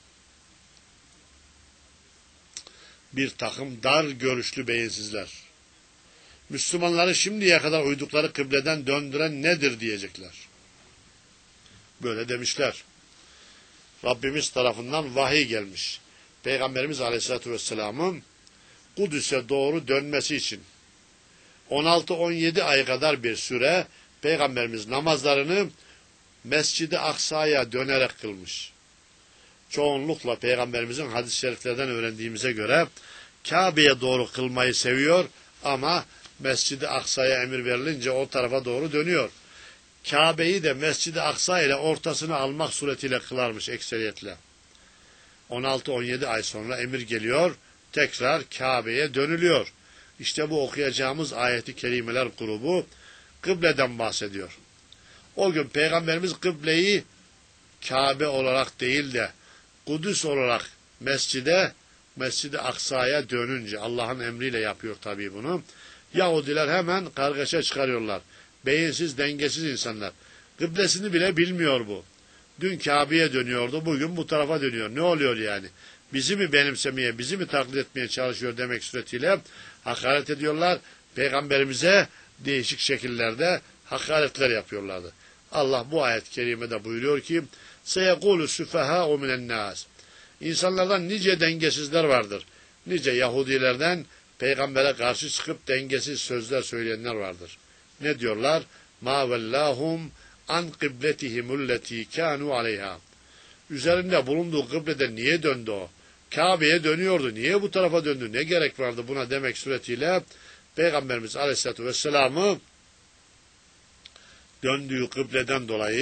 Bir takım dar görüşlü beyinsizler. Müslümanları şimdiye kadar uydukları kıbleden döndüren nedir diyecekler. Böyle demişler. Rabbimiz tarafından vahiy gelmiş. Peygamberimiz Aleyhisselatü Vesselam'ın Kudüs'e doğru dönmesi için on altı on yedi ay kadar bir süre Peygamberimiz namazlarını Mescid-i Aksa'ya dönerek kılmış. Çoğunlukla Peygamberimizin hadis-i şeriflerden öğrendiğimize göre Kabe'ye doğru kılmayı seviyor ama Mescid-i Aksa'ya emir verilince o tarafa doğru dönüyor. Kabe'yi de Mescid-i Aksa ile ortasını almak suretiyle kılarmış ekseriyetle. on altı on yedi ay sonra emir geliyor, tekrar Kabe'ye dönülüyor. İşte bu okuyacağımız ayeti kerimeler grubu kıbleden bahsediyor. O gün Peygamberimiz kıbleyi Kabe olarak değil de Kudüs olarak mescide, Mescid-i Aksa'ya dönünce, Allah'ın emriyle yapıyor tabii bunu, Yahudiler hemen kargaşa çıkarıyorlar. Beyinsiz, dengesiz insanlar. Kıblesini bile bilmiyor bu. Dün Kabe'ye dönüyordu, bugün bu tarafa dönüyor. Ne oluyor yani? Bizi mi benimsemeye, bizi mi taklit etmeye çalışıyor demek suretiyle hakaret ediyorlar. Peygamberimize değişik şekillerde hakaretler yapıyorlardı. Allah bu ayet-i kerimede buyuruyor ki سَيَقُولُ السُّفَهَاءُ مِنَ النَّاسِ İnsanlardan nice dengesizler vardır. Nice Yahudilerden Peygamber'e karşı çıkıp dengesiz sözler söyleyenler vardır. Ne diyorlar? مَا وَاللّٰهُمْ an kıbletihimulletî kânû aleyhâ. Üzerinde bulunduğu kıblede niye döndü o? Kabe'ye dönüyordu. Niye bu tarafa döndü? Ne gerek vardı buna demek suretiyle Peygamberimiz Aleyhisselatü Vesselam'ı döndüğü kıbleden dolayı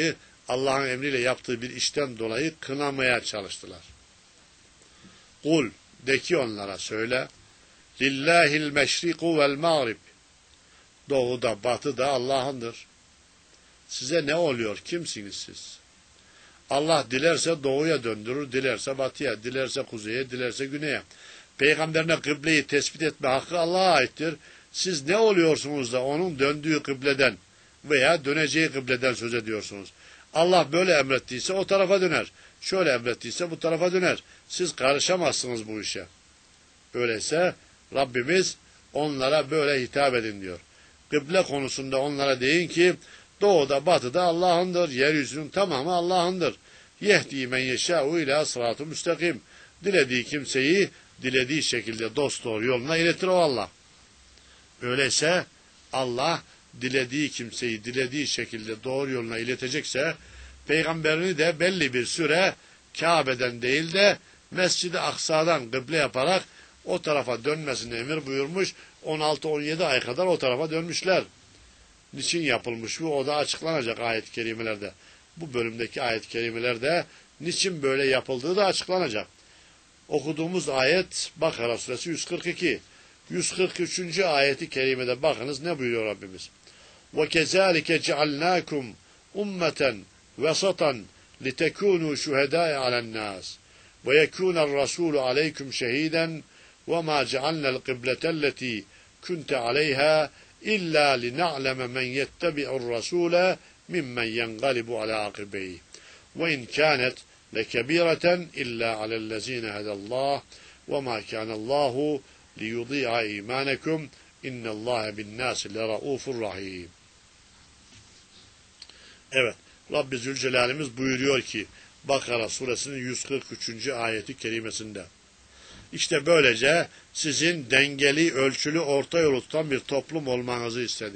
Allah'ın emriyle yaptığı bir işten dolayı kınamaya çalıştılar. Kul, de ki onlara söyle, lillahil meşriku vel mağrib, doğu da batı da Allah'ındır. Size ne oluyor? Kimsiniz siz? Allah dilerse doğuya döndürür, dilerse batıya, dilerse kuzeye, dilerse güneye. Peygamberine kıbleyi tespit etme hakkı Allah'a aittir. Siz ne oluyorsunuz da onun döndüğü kıbleden veya döneceği kıbleden söz ediyorsunuz? Allah böyle emrettiyse o tarafa döner. Şöyle emrettiyse bu tarafa döner. Siz karışamazsınız bu işe. Öyleyse Rabbimiz onlara böyle hitap edin diyor. Kıble konusunda onlara deyin ki doğuda batıda Allah'ındır. Yeryüzünün tamamı Allah'ındır. Yehdi men yeşâ'u ilâ sıratı müstakim. Dilediği kimseyi dilediği şekilde dosdoğru yoluna iletir o Allah. Öyleyse Allah dilediği kimseyi dilediği şekilde doğru yoluna iletecekse peygamberini de belli bir süre Kabe'den değil de Mescid-i Aksa'dan kıble yaparak o tarafa dönmesini emir buyurmuş. on altı on yedi ay kadar o tarafa dönmüşler. Niçin yapılmış bu? O da açıklanacak ayet-i kerimelerde. Bu bölümdeki ayet-i kerimelerde niçin böyle yapıldığı da açıklanacak. Okuduğumuz ayet Bakara suresi yüz kırk iki. yüz kırk üçüncü ayeti kerimede bakınız ne buyuruyor Rabbimiz. وَكَذَٰلِكَ جَعَلْنَاكُمْ اُمَّةً وَسَطًا لِتَكُونُوا شُهَدَاءَ عَلَى النَّاسِ وَيَكُونَ الرَّسُولُ عَلَيْكُمْ شَهِيدًا وَمَا جَعَلْنَا الْقِبْلَةَ الَّتِي كُنْتَ عَلَيْهَا إِلَّا لِنَعْلَمَ مَنْ يَتَّبِعُ الرَّسُولَ مِمَّنْ يَنْقَلِبُ عَلَى عَقِبَيْهِ وَإِنْ كَانَتْ لَكَبِيرَةً إِلَّا عَلَى الَّذِينَ هَدَى اللّٰهُ وَمَا كَانَ اللّٰهُ لِيُضِيعَ إِيمَانَكُمْ اِنَّ اللّٰهَ بِالنَّاسِ لَرَؤُوفٌ رَحِيمٌ. Evet, Rabbi Zülcelal'imiz buyuruyor ki Bakara suresinin yüz kırk üçüncü ayeti kerimesinde. İşte böylece sizin dengeli, ölçülü, orta yolu tutan bir toplum olmanızı istedik.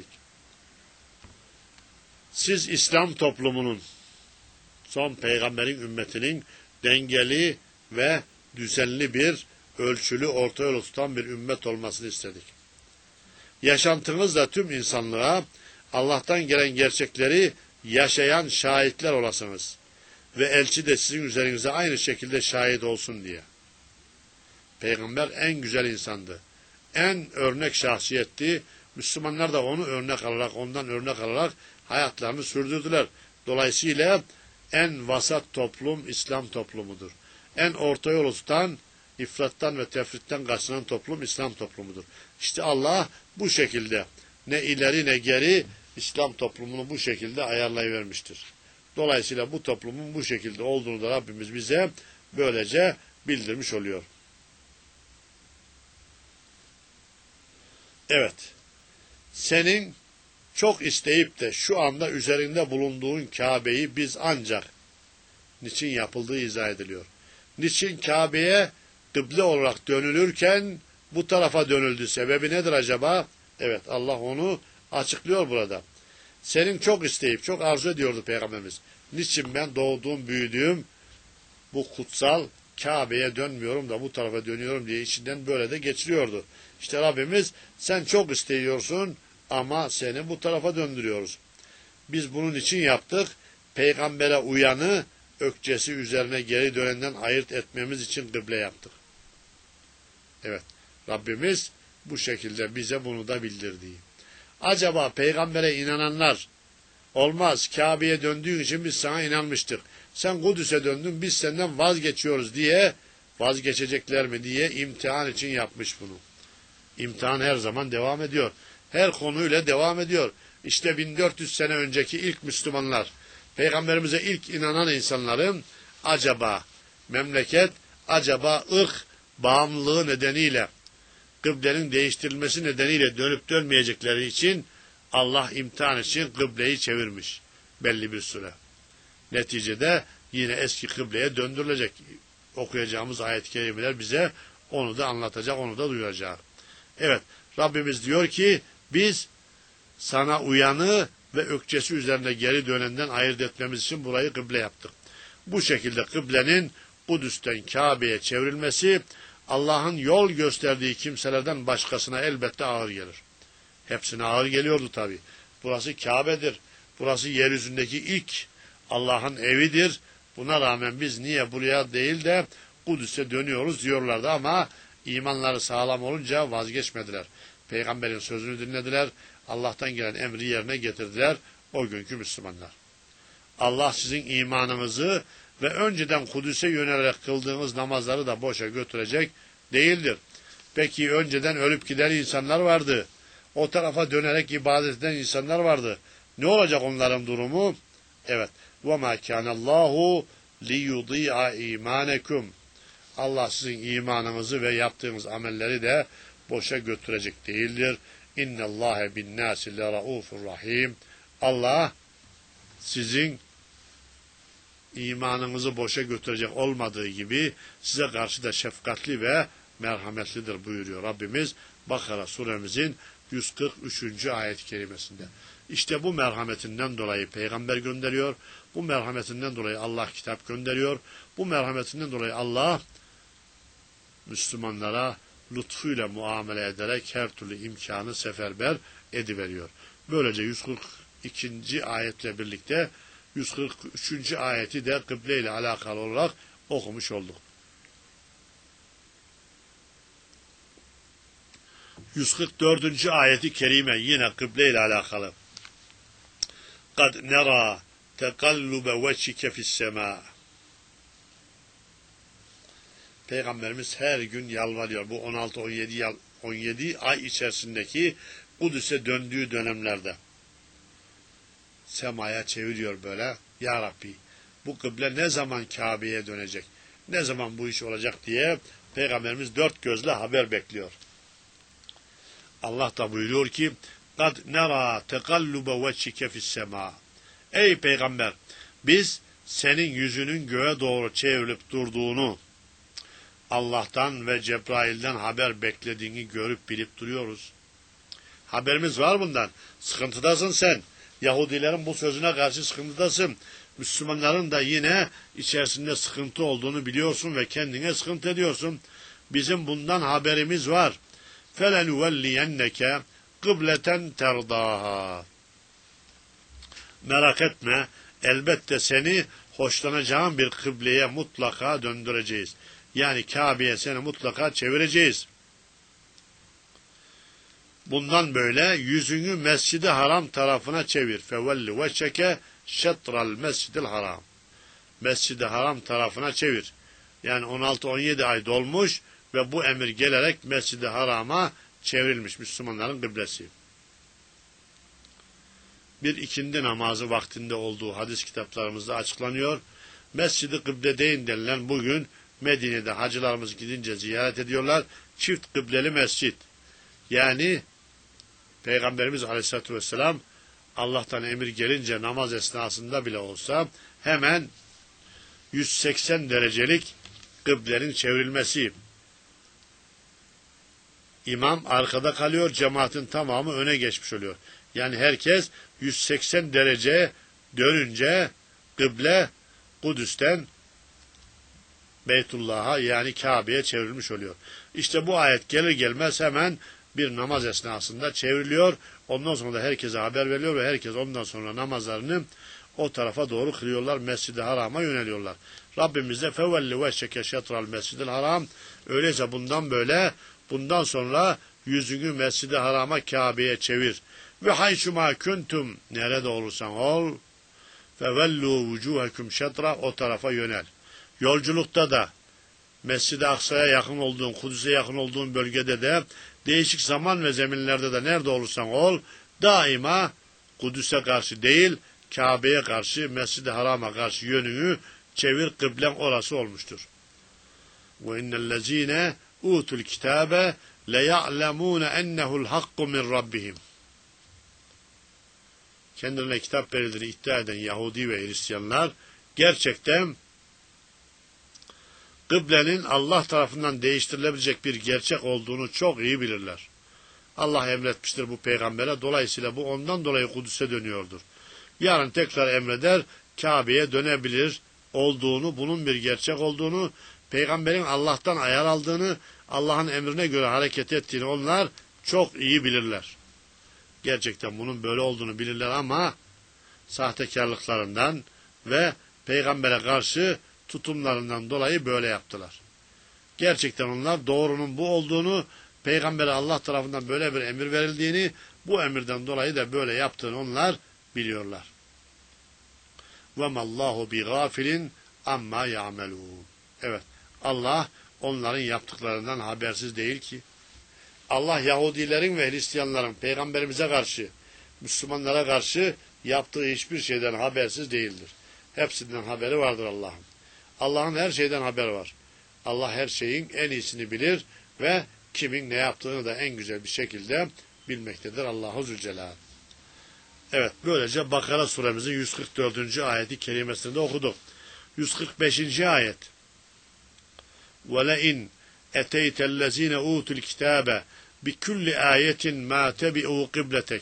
Siz İslam toplumunun, son peygamberin ümmetinin dengeli ve düzenli bir, ölçülü, orta yolu tutan bir ümmet olmasını istedik. Yaşantınızla tüm insanlığa Allah'tan gelen gerçekleri yaşayan şahitler olasınız. Ve elçi de sizin üzerinize aynı şekilde şahit olsun diye. Peygamber en güzel insandı. En örnek şahsiyetti. Müslümanlar da onu örnek alarak, ondan örnek alarak hayatlarını sürdürdüler. Dolayısıyla en vasat toplum İslam toplumudur. En orta yolu tutan, ifrattan ve tefritten kaçınan toplum İslam toplumudur. İşte Allah bu şekilde ne ileri ne geri İslam toplumunu bu şekilde ayarlayıvermiştir. Dolayısıyla bu toplumun bu şekilde olduğunu da Rabbimiz bize böylece bildirmiş oluyor. Evet, senin çok isteyip de şu anda üzerinde bulunduğun Kabe'yi biz ancak niçin yapıldığı izah ediliyor. Niçin Kabe'ye kıble olarak dönülürken bu tarafa dönüldü? Sebebi nedir acaba? Evet, Allah onu açıklıyor burada. Senin çok isteyip, çok arzu ediyordu Peygamberimiz. Niçin ben doğduğum, büyüdüğüm bu kutsal Kabe'ye dönmüyorum da bu tarafa dönüyorum diye içinden böyle de geçiriyordu. İşte Rabbimiz sen çok istiyorsun ama seni bu tarafa döndürüyoruz. Biz bunun için yaptık. Peygambere uyanı ökçesi üzerine geri dönenden ayırt etmemiz için kıble yaptık. Evet, Rabbimiz bu şekilde bize bunu da bildirdi. Acaba peygambere inananlar olmaz, Kabe'ye döndüğün için biz sana inanmıştık. Sen Kudüs'e döndün, biz senden vazgeçiyoruz diye vazgeçecekler mi diye imtihan için yapmış bunu. İmtihan her zaman devam ediyor. Her konuyla devam ediyor. İşte bin dört yüz sene önceki ilk Müslümanlar, Peygamberimize ilk inanan insanların acaba memleket, acaba ırk bağımlılığı nedeniyle, kıblenin değiştirilmesi nedeniyle dönüp dönmeyecekleri için Allah imtihan için kıbleyi çevirmiş belli bir süre. Neticede yine eski kıbleye döndürülecek. Okuyacağımız ayet-i kerimeler bize onu da anlatacak, onu da duyuracak. Evet, Rabbimiz diyor ki biz sana uyanı ve ökçesi üzerine geri dönenden ayırt etmemiz için burayı kıble yaptık. Bu şekilde kıblenin Kudüs'ten Kabe'ye çevrilmesi Allah'ın yol gösterdiği kimselerden başkasına elbette ağır gelir. Hepsine ağır geliyordu tabi. Burası Kabe'dir. Burası yeryüzündeki ilk Allah'ın evidir. Buna rağmen biz niye buraya değil de Kudüs'e dönüyoruz diyorlardı ama imanları sağlam olunca vazgeçmediler. Peygamberin sözünü dinlediler. Allah'tan gelen emri yerine getirdiler o günkü Müslümanlar. Allah sizin imanınızı ve önceden Kudüs'e yönelerek kıldığınız namazları da boşa götürecek değildir. Peki önceden ölüp giden insanlar vardı. O tarafa dönerek ibadet eden insanlar vardı. Ne olacak onların durumu? Evet. وَمَا كَانَ اللّٰهُ لِيُضِيعَ اِيمَانَكُمْ Allah sizin imanınızı ve yaptığınız amelleri de boşa götürecek değildir. اِنَّ اللّٰهَ بِالنَّاسِ لَرَؤُوفٌ rahim. Allah sizin imanınızı boşa götürecek olmadığı gibi size karşı da şefkatli ve merhametlidir buyuruyor Rabbimiz Bakara suremizin yüz kırk üçüncü ayet-i kerimesinde. İşte bu merhametinden dolayı peygamber gönderiyor. Bu merhametinden dolayı Allah kitap gönderiyor. Bu merhametinden dolayı Allah Müslümanlara lütfuyla muamele ederek her türlü imkanı seferber ediveriyor. Böylece yüz kırk ikinci ayetle birlikte yüz kırk üçüncü ayeti de kıble ile alakalı olarak okumuş olduk. yüz kırk dördüncü ayeti kerime yine kıble ile alakalı. قَدْ نَرَى تَقَلُّبَ وَجْهِكَ فِي السَّمَاءِ Peygamberimiz her gün yalvarıyor. Bu on altı on yedi on yedi ay içerisindeki Kudüs'e döndüğü dönemlerde. Semaya çeviriyor böyle. Ya Rabbi bu kıble ne zaman Kabe'ye dönecek? Ne zaman bu iş olacak diye Peygamberimiz dört gözle haber bekliyor. Allah da buyuruyor ki قَدْ نَرَى تَقَلُّبَ وَجْهِكَ فِي السَّمَاءِ Ey Peygamber biz senin yüzünün göğe doğru çevrilip durduğunu Allah'tan ve Cebrail'den haber beklediğini görüp bilip duruyoruz. Haberimiz var bundan. Sıkıntıdasın sen. Yahudilerin bu sözüne karşı sıkıntıdasın. Müslümanların da yine içerisinde sıkıntı olduğunu biliyorsun ve kendine sıkıntı ediyorsun. Bizim bundan haberimiz var. فَلَنُوَلِّيَنَّكَ قِبْلَةً تَرْضَاهَا Merak etme, elbette seni hoşlanacağın bir kıbleye mutlaka döndüreceğiz. Yani Kabe'ye seni mutlaka çevireceğiz. Bundan böyle yüzünü Mescid-i Haram tarafına çevir. فَوَلِّ وَشَّكَ شَطْرَ الْمَسْجِدِ الْحَرَامِ Mescid-i Haram tarafına çevir. Yani on altı on yedi ay dolmuş ve bu emir gelerek Mescid-i Haram'a çevrilmiş Müslümanların kıblesi. Bir ikindi namazı vaktinde olduğu hadis kitaplarımızda açıklanıyor. Mescid-i Kıbledeyn denilen bugün Medine'de hacılarımız gidince ziyaret ediyorlar. Çift kıbleli mescit. Yani Peygamberimiz Aleyhisselatü Vesselam Allah'tan emir gelince namaz esnasında bile olsa hemen yüz seksen derecelik kıblenin çevrilmesi. İmam arkada kalıyor, cemaatin tamamı öne geçmiş oluyor. Yani herkes yüz seksen derece dönünce kıble Kudüs'ten Beytullah'a yani Kabe'ye çevrilmiş oluyor. İşte bu ayet gelir gelmez hemen bir namaz esnasında çevriliyor. Ondan sonra da herkese haber veriliyor ve herkes ondan sonra namazlarını o tarafa doğru kılıyorlar. Mescid-i Haram'a yöneliyorlar. Rabbimiz de fevelli ve şeke şetral mescid-i haram. Öyleyse bundan böyle bundan sonra yüzünü Mescid-i Haram'a Kabe'ye çevir. Ve hayşuma kuntum nerede olursan ol fevellu vucuhekum şetra o tarafa yönel. Yolculukta da Mescid-i Aksa'ya yakın olduğun, Kudüs'e yakın olduğun bölgede de değişik zaman ve zeminlerde de nerede olursan ol daima Kudüs'e karşı değil Kabe'ye karşı, Mescid-i Haram'a karşı yönünü çevir, kıblen orası olmuştur. Ve innellezine utul kitabe le ya'lemune ennehu'l hakku min rabbihim. Kendilerine kitap verildiğini iddia eden Yahudi ve Hristiyanlar gerçekten kıblenin Allah tarafından değiştirilebilecek bir gerçek olduğunu çok iyi bilirler. Allah emretmiştir bu peygambere. Dolayısıyla bu ondan dolayı Kudüs'e dönüyordur. Yarın tekrar emreder, Kabe'ye dönebilir olduğunu, bunun bir gerçek olduğunu, peygamberin Allah'tan ayar aldığını, Allah'ın emrine göre hareket ettiğini onlar çok iyi bilirler. Gerçekten bunun böyle olduğunu bilirler ama sahtekarlıklarından ve peygambere karşı tutumlarından dolayı böyle yaptılar. Gerçekten onlar doğrunun bu olduğunu, peygambere Allah tarafından böyle bir emir verildiğini, bu emirden dolayı da böyle yaptığını onlar biliyorlar. وَمَا اللّٰهُ بِغَافِلٍ amma يَعْمَلُونَ. Evet, Allah onların yaptıklarından habersiz değil ki. Allah Yahudilerin ve Hristiyanların peygamberimize karşı, Müslümanlara karşı yaptığı hiçbir şeyden habersiz değildir. Hepsinden haberi vardır Allah'ın. Allah'ın her şeyden haberi var. Allah her şeyin en iyisini bilir ve kimin ne yaptığını da en güzel bir şekilde bilmektedir Allahu Zülcelal. Evet, böylece Bakara suremizin yüz kırk dördüncü ayeti kerimesini de okuduk. yüz kırk beşinci ayet. وَلَاِنْ اَتَيْتَ الَّذ۪ينَ اُوتُوا الْكِتَابَ بِكُلِّ آيَةٍ مَا تَبِعُوا قِبْلَتَكَ.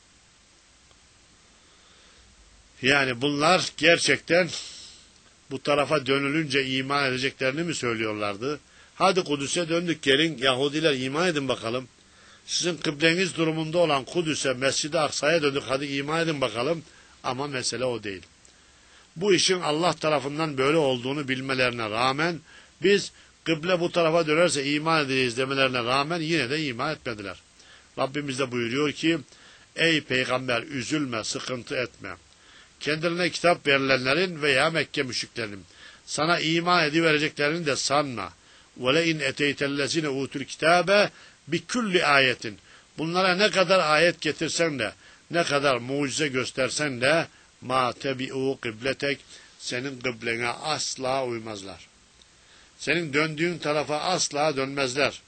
Yani bunlar gerçekten bu tarafa dönülünce iman edeceklerini mi söylüyorlardı? Hadi Kudüs'e döndük, gelin Yahudiler iman edin bakalım. Sizin kıbleniz durumunda olan Kudüs'e, Mescid-i Aksa'ya döndük, hadi iman edin bakalım. Ama mesele o değil. Bu işin Allah tarafından böyle olduğunu bilmelerine rağmen, biz kıble bu tarafa dönerse iman edeceğiz demelerine rağmen yine de iman etmediler. Rabbimiz de buyuruyor ki, ey peygamber üzülme, sıkıntı etme. Kendilerine kitap verilenlerin veya Mekke müşriklerinin sana iman edivereceklerini de sanma. وَلَاِنْ اَتَيْتَ الَّذ۪ينَ اُوتُوا الْكِتَابَ بِكُلِّ ayetin. Bunlara ne kadar ayet getirsen de, ne kadar mucize göstersen de, مَا تَبِعُوا قِبْلَتَكَ, senin kıblene asla uymazlar. Senin döndüğün tarafa asla dönmezler.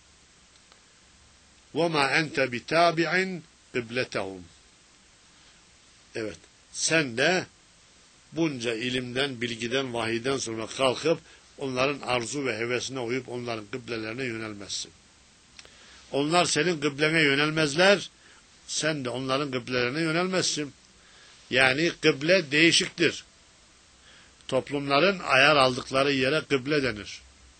وَمَا اَنْتَ بِتَابِعٍ قِبْلَتَهُمْ. Evet, sen de bunca ilimden, bilgiden, vahiyden sonra kalkıp onların arzu ve hevesine uyup onların kıblelerine yönelmezsin. Onlar senin kıblene yönelmezler, sen de onların kıblelerine yönelmezsin. Yani kıble değişiktir. Toplumların ayar aldıkları yere kıble denir.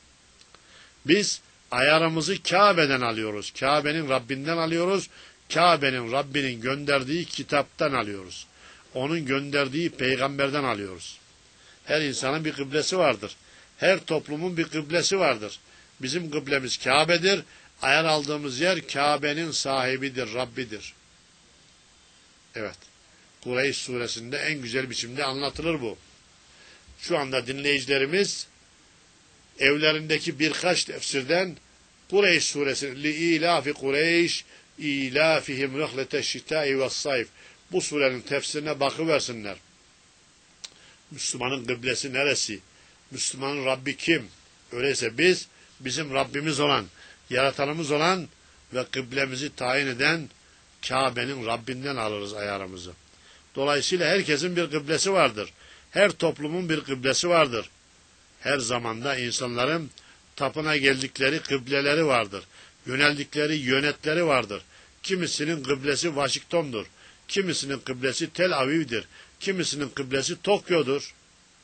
Biz ayarımızı Kabe'den alıyoruz. Kabe'nin Rabbinden alıyoruz. Kabe'nin Rabbinin gönderdiği kitaptan alıyoruz. Onun gönderdiği peygamberden alıyoruz. Her insanın bir kıblesi vardır. Her toplumun bir kıblesi vardır. Bizim kıblemiz Kabe'dir. Ayar aldığımız yer Kabe'nin sahibidir, Rabbidir. Evet. Kureyş suresinde en güzel biçimde anlatılır bu. Şu anda dinleyicilerimiz evlerindeki birkaç tefsirden Kureyş suresi li-ilafi Kureyş ilafihim rihleteşşitâi ve's-sayf, bu surenin tefsirine bakıversinler. Müslümanın kıblesi neresi? Müslümanın Rabbi kim? Öyleyse biz, bizim Rabbimiz olan, yaratanımız olan ve kıblemizi tayin eden Kabe'nin Rabbinden alırız ayarımızı. Dolayısıyla herkesin bir kıblesi vardır. Her toplumun bir kıblesi vardır. Her zamanda insanların tapına geldikleri kıbleleri vardır. Yöneldikleri yönetleri vardır. Kimisinin kıblesi Washington'dur. Kimisinin kıblesi Tel Aviv'dir. Kimisinin kıblesi Tokyo'dur.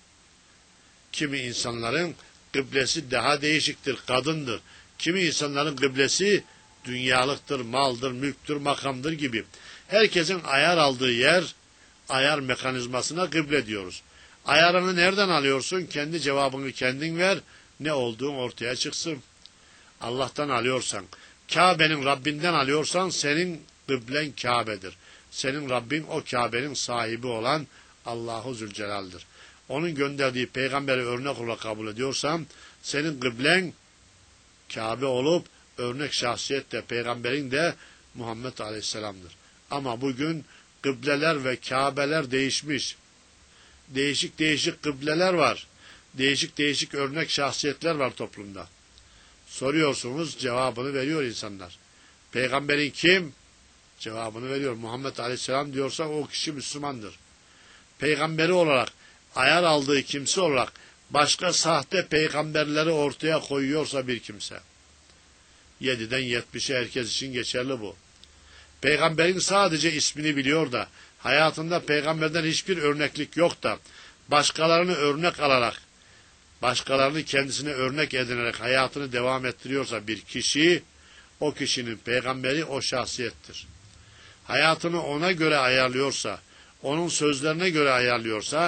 Kimi insanların kıblesi daha değişiktir, kadındır. Kimi insanların kıblesi dünyalıktır, maldır, mülktür, makamdır gibi. Herkesin ayar aldığı yer, ayar mekanizmasına kıble diyoruz. Ayarını nereden alıyorsun? Kendi cevabını kendin ver, ne olduğun ortaya çıksın. Allah'tan alıyorsan, Kabe'nin Rabbinden alıyorsan senin kıblen Kabe'dir. Senin Rabbin o Kabe'nin sahibi olan Allahu Zülcelal'dir. Onun gönderdiği peygamberi örnek olarak kabul ediyorsan senin kıblen Kabe olup örnek şahsiyet de peygamberin de Muhammed Aleyhisselam'dır. Ama bugün kıbleler ve Kabe'ler değişmiş. Değişik değişik kıbleler var. Değişik değişik örnek şahsiyetler var toplumda. Soruyorsunuz, cevabını veriyor insanlar. Peygamberin kim? Cevabını veriyor. Muhammed Aleyhisselam diyorsa o kişi Müslümandır. Peygamberi olarak, ayar aldığı kimse olarak başka sahte peygamberleri ortaya koyuyorsa bir kimse. Yediden yetmişe herkes için geçerli bu. Peygamberin sadece ismini biliyor da, hayatında peygamberden hiçbir örneklik yok da, başkalarını örnek alarak, başkalarını kendisine örnek edinerek hayatını devam ettiriyorsa bir kişi, o kişinin peygamberi o şahsiyettir. Hayatını ona göre ayarlıyorsa, onun sözlerine göre ayarlıyorsa,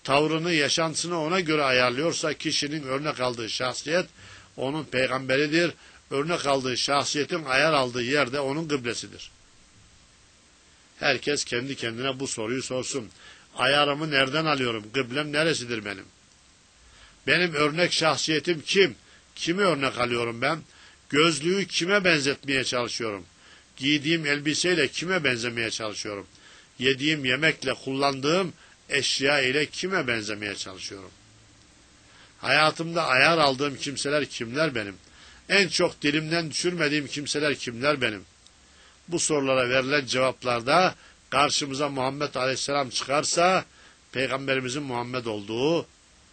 tavrını, yaşantısını ona göre ayarlıyorsa kişinin örnek aldığı şahsiyet onun peygamberidir. Örnek aldığı şahsiyetin ayar aldığı yerde onun kıblesidir. Herkes kendi kendine bu soruyu sorsun. Ayarımı nereden alıyorum? Kıblem neresidir benim? Benim örnek şahsiyetim kim? Kimi örnek alıyorum ben? Gözlüğü kime benzetmeye çalışıyorum? Giydiğim elbiseyle kime benzemeye çalışıyorum? Yediğim yemekle, kullandığım eşya ile kime benzemeye çalışıyorum? Hayatımda ayar aldığım kimseler kimler benim? En çok dilimden düşürmediğim kimseler kimler benim? Bu sorulara verilen cevaplarda karşımıza Muhammed Aleyhisselam çıkarsa, Peygamberimizin Muhammed olduğu,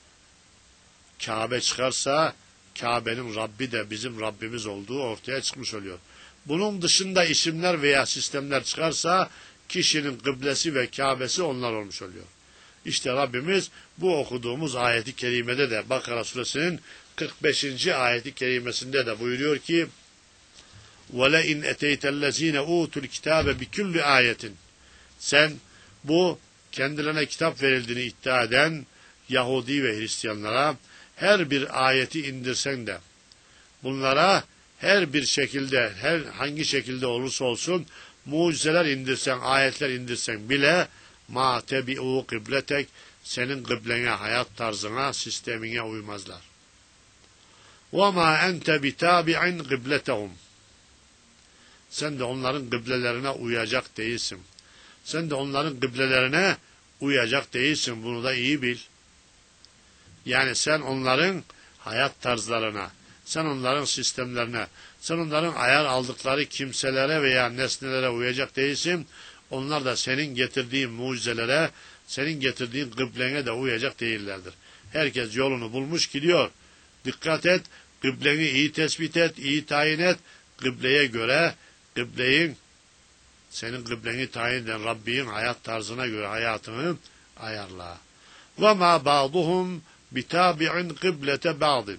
Kabe çıkarsa, Kabe'nin Rabbi de bizim Rabbimiz olduğu ortaya çıkmış oluyor. Bunun dışında isimler veya sistemler çıkarsa, kişinin kıblesi ve Kabe'si onlar olmuş oluyor. İşte Rabbimiz bu okuduğumuz ayeti kerimede de Bakara suresinin kırk beşinci ayeti kerimesinde de buyuruyor ki وَلَاِنْ اَتَيْتَ الَّذ۪ينَ اُوتُوا الْكِتَابَ بِكُلِّ ayetin. Sen bu kendilerine kitap verildiğini iddia eden Yahudi ve Hristiyanlara her bir ayeti indirsen de bunlara her bir şekilde, her hangi şekilde olursa olsun mucizeler indirsen, ayetler indirsen bile ma tebi'u kıbletek, senin kıblene, hayat tarzına, sistemine uymazlar. Ve ma ente bitabi'in kıbletehum. Sen de onların kıblelerine uyacak değilsin. Sen de onların kıblelerine uyacak değilsin. Bunu da iyi bil. Yani sen onların hayat tarzlarına, sen onların sistemlerine, sen onların ayar aldıkları kimselere veya nesnelere uyacak değilsin. Onlar da senin getirdiğin mucizelere, senin getirdiğin kıblene de uyacak değillerdir. Herkes yolunu bulmuş gidiyor. Dikkat et, kıbleni iyi tespit et, iyi tayin et. Kıbleye göre, kıbleyin, senin kıbleni tayin eden Rabbin hayat tarzına göre hayatını ayarla. وَمَا بَعْضُهُمْ بِتَابِعٍ قِبْلَةَ بَعْضٍ.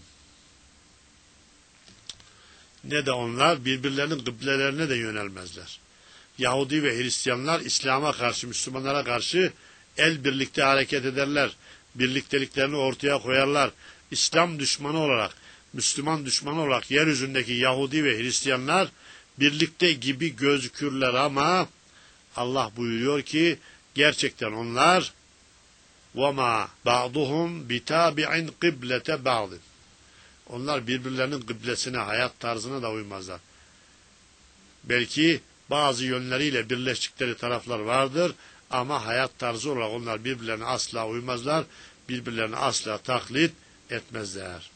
Ne de onlar birbirlerinin kıblelerine de yönelmezler. Yahudi ve Hristiyanlar İslam'a karşı, Müslümanlara karşı el birlikte hareket ederler. Birlikteliklerini ortaya koyarlar. İslam düşmanı olarak, Müslüman düşmanı olarak yeryüzündeki Yahudi ve Hristiyanlar birlikte gibi gözükürler ama Allah buyuruyor ki gerçekten onlar وَمَا بَعْضُهُمْ بِتَابِعٍ قِبْلَةَ بَعْضٍ. Onlar birbirlerinin kıblesine, hayat tarzına da uymazlar. Belki bazı yönleriyle birleştikleri taraflar vardır ama hayat tarzı olarak onlar birbirlerine asla uymazlar, birbirlerine asla taklit etmezler.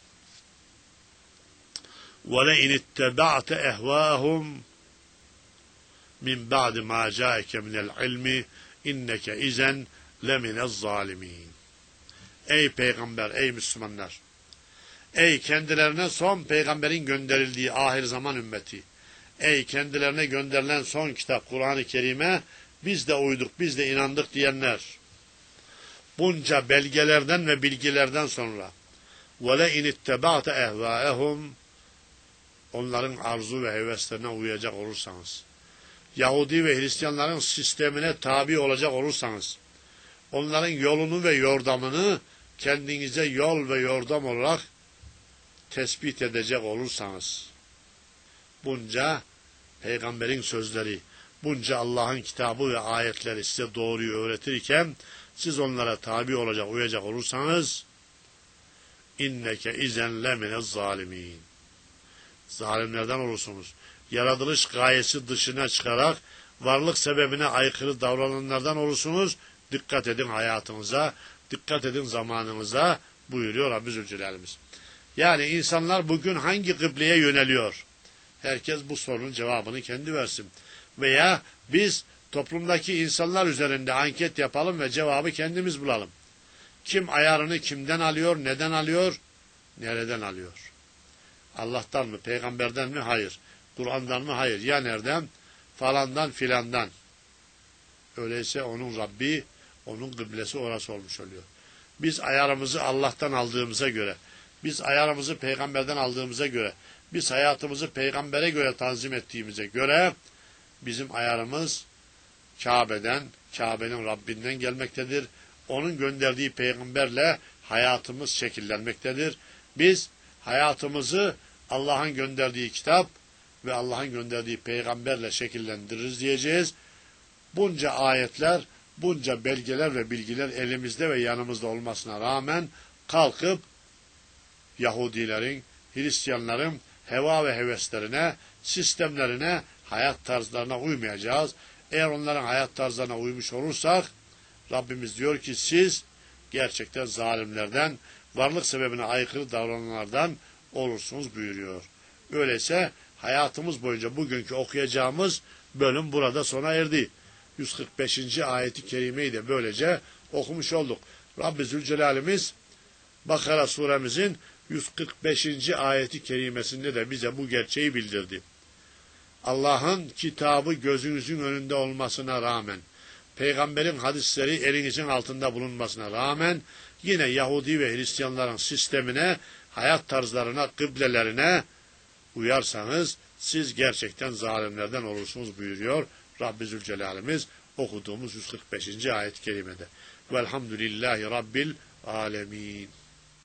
وَلَاِنِ اتَّبَعْتَ اَهْوَاهُمْ مِنْ بَعْدِ مَا جَاءَكَ مِنَ الْعِلْمِ اِنَّكَ اِذًا لَمِنَ الظَّالِمِينَ. Ey peygamber, ey Müslümanlar! Ey kendilerine son peygamberin gönderildiği ahir zaman ümmeti! Ey kendilerine gönderilen son kitap Kur'an-ı Kerim'e biz de uyduk, biz de inandık diyenler! Bunca belgelerden ve bilgilerden sonra وَلَاِنِ اتَّبَعْتَ اَهْوَاءَهُمْ, onların arzu ve heveslerine uyacak olursanız, Yahudi ve Hristiyanların sistemine tabi olacak olursanız, onların yolunu ve yordamını kendinize yol ve yordam olarak tespit edecek olursanız, bunca peygamberin sözleri, bunca Allah'ın kitabı ve ayetleri size doğruyu öğretirken, siz onlara tabi olacak, uyacak olursanız, inneke izen lemine zalimin. Zalimlerden olursunuz. Yaratılış gayesi dışına çıkarak, varlık sebebine aykırı davrananlardan olursunuz. Dikkat edin hayatınıza, dikkat edin zamanınıza buyuruyor Rabbi Zülcelal'imiz. Yani insanlar bugün hangi kıbleye yöneliyor? Herkes bu sorunun cevabını kendi versin. Veya biz toplumdaki insanlar üzerinde anket yapalım ve cevabı kendimiz bulalım. Kim ayarını kimden alıyor, neden alıyor, nereden alıyor? Allah'tan mı, peygamberden mi? Hayır. Kur'an'dan mı? Hayır. Ya nereden? Falandan filandan. Öyleyse onun Rabbi, onun kıblesi orası olmuş oluyor. Biz ayarımızı Allah'tan aldığımıza göre, biz ayarımızı peygamberden aldığımıza göre, biz hayatımızı peygambere göre tanzim ettiğimize göre, bizim ayarımız Kabe'den, Kabe'nin Rabbinden gelmektedir. onun gönderdiği peygamberle hayatımız şekillenmektedir. Biz hayatımızı Allah'ın gönderdiği kitap ve Allah'ın gönderdiği peygamberle şekillendiririz diyeceğiz. Bunca ayetler, bunca belgeler ve bilgiler elimizde ve yanımızda olmasına rağmen kalkıp Yahudilerin, Hristiyanların heva ve heveslerine, sistemlerine, hayat tarzlarına uymayacağız. Eğer onların hayat tarzlarına uymuş olursak, Rabbimiz diyor ki siz gerçekten zalimlerden, varlık sebebine aykırı davrananlardan olursunuz buyuruyor. Öyleyse hayatımız boyunca bugünkü okuyacağımız bölüm burada sona erdi. yüz kırk beşinci ayeti kerimeyi de böylece okumuş olduk. Rabbi Zülcelal'imiz Bakara suremizin yüz kırk beşinci ayeti kerimesinde de bize bu gerçeği bildirdi. Allah'ın kitabı gözünüzün önünde olmasına rağmen, peygamberin hadisleri elinizin altında bulunmasına rağmen, yine Yahudi ve Hristiyanların sistemine, hayat tarzlarına, kıblelerine uyarsanız, siz gerçekten zalimlerden olursunuz buyuruyor Rabbi Zülcelal'imiz okuduğumuz yüz kırk beşinci ayet-i kerimede. Velhamdülillahi Rabbil alemin.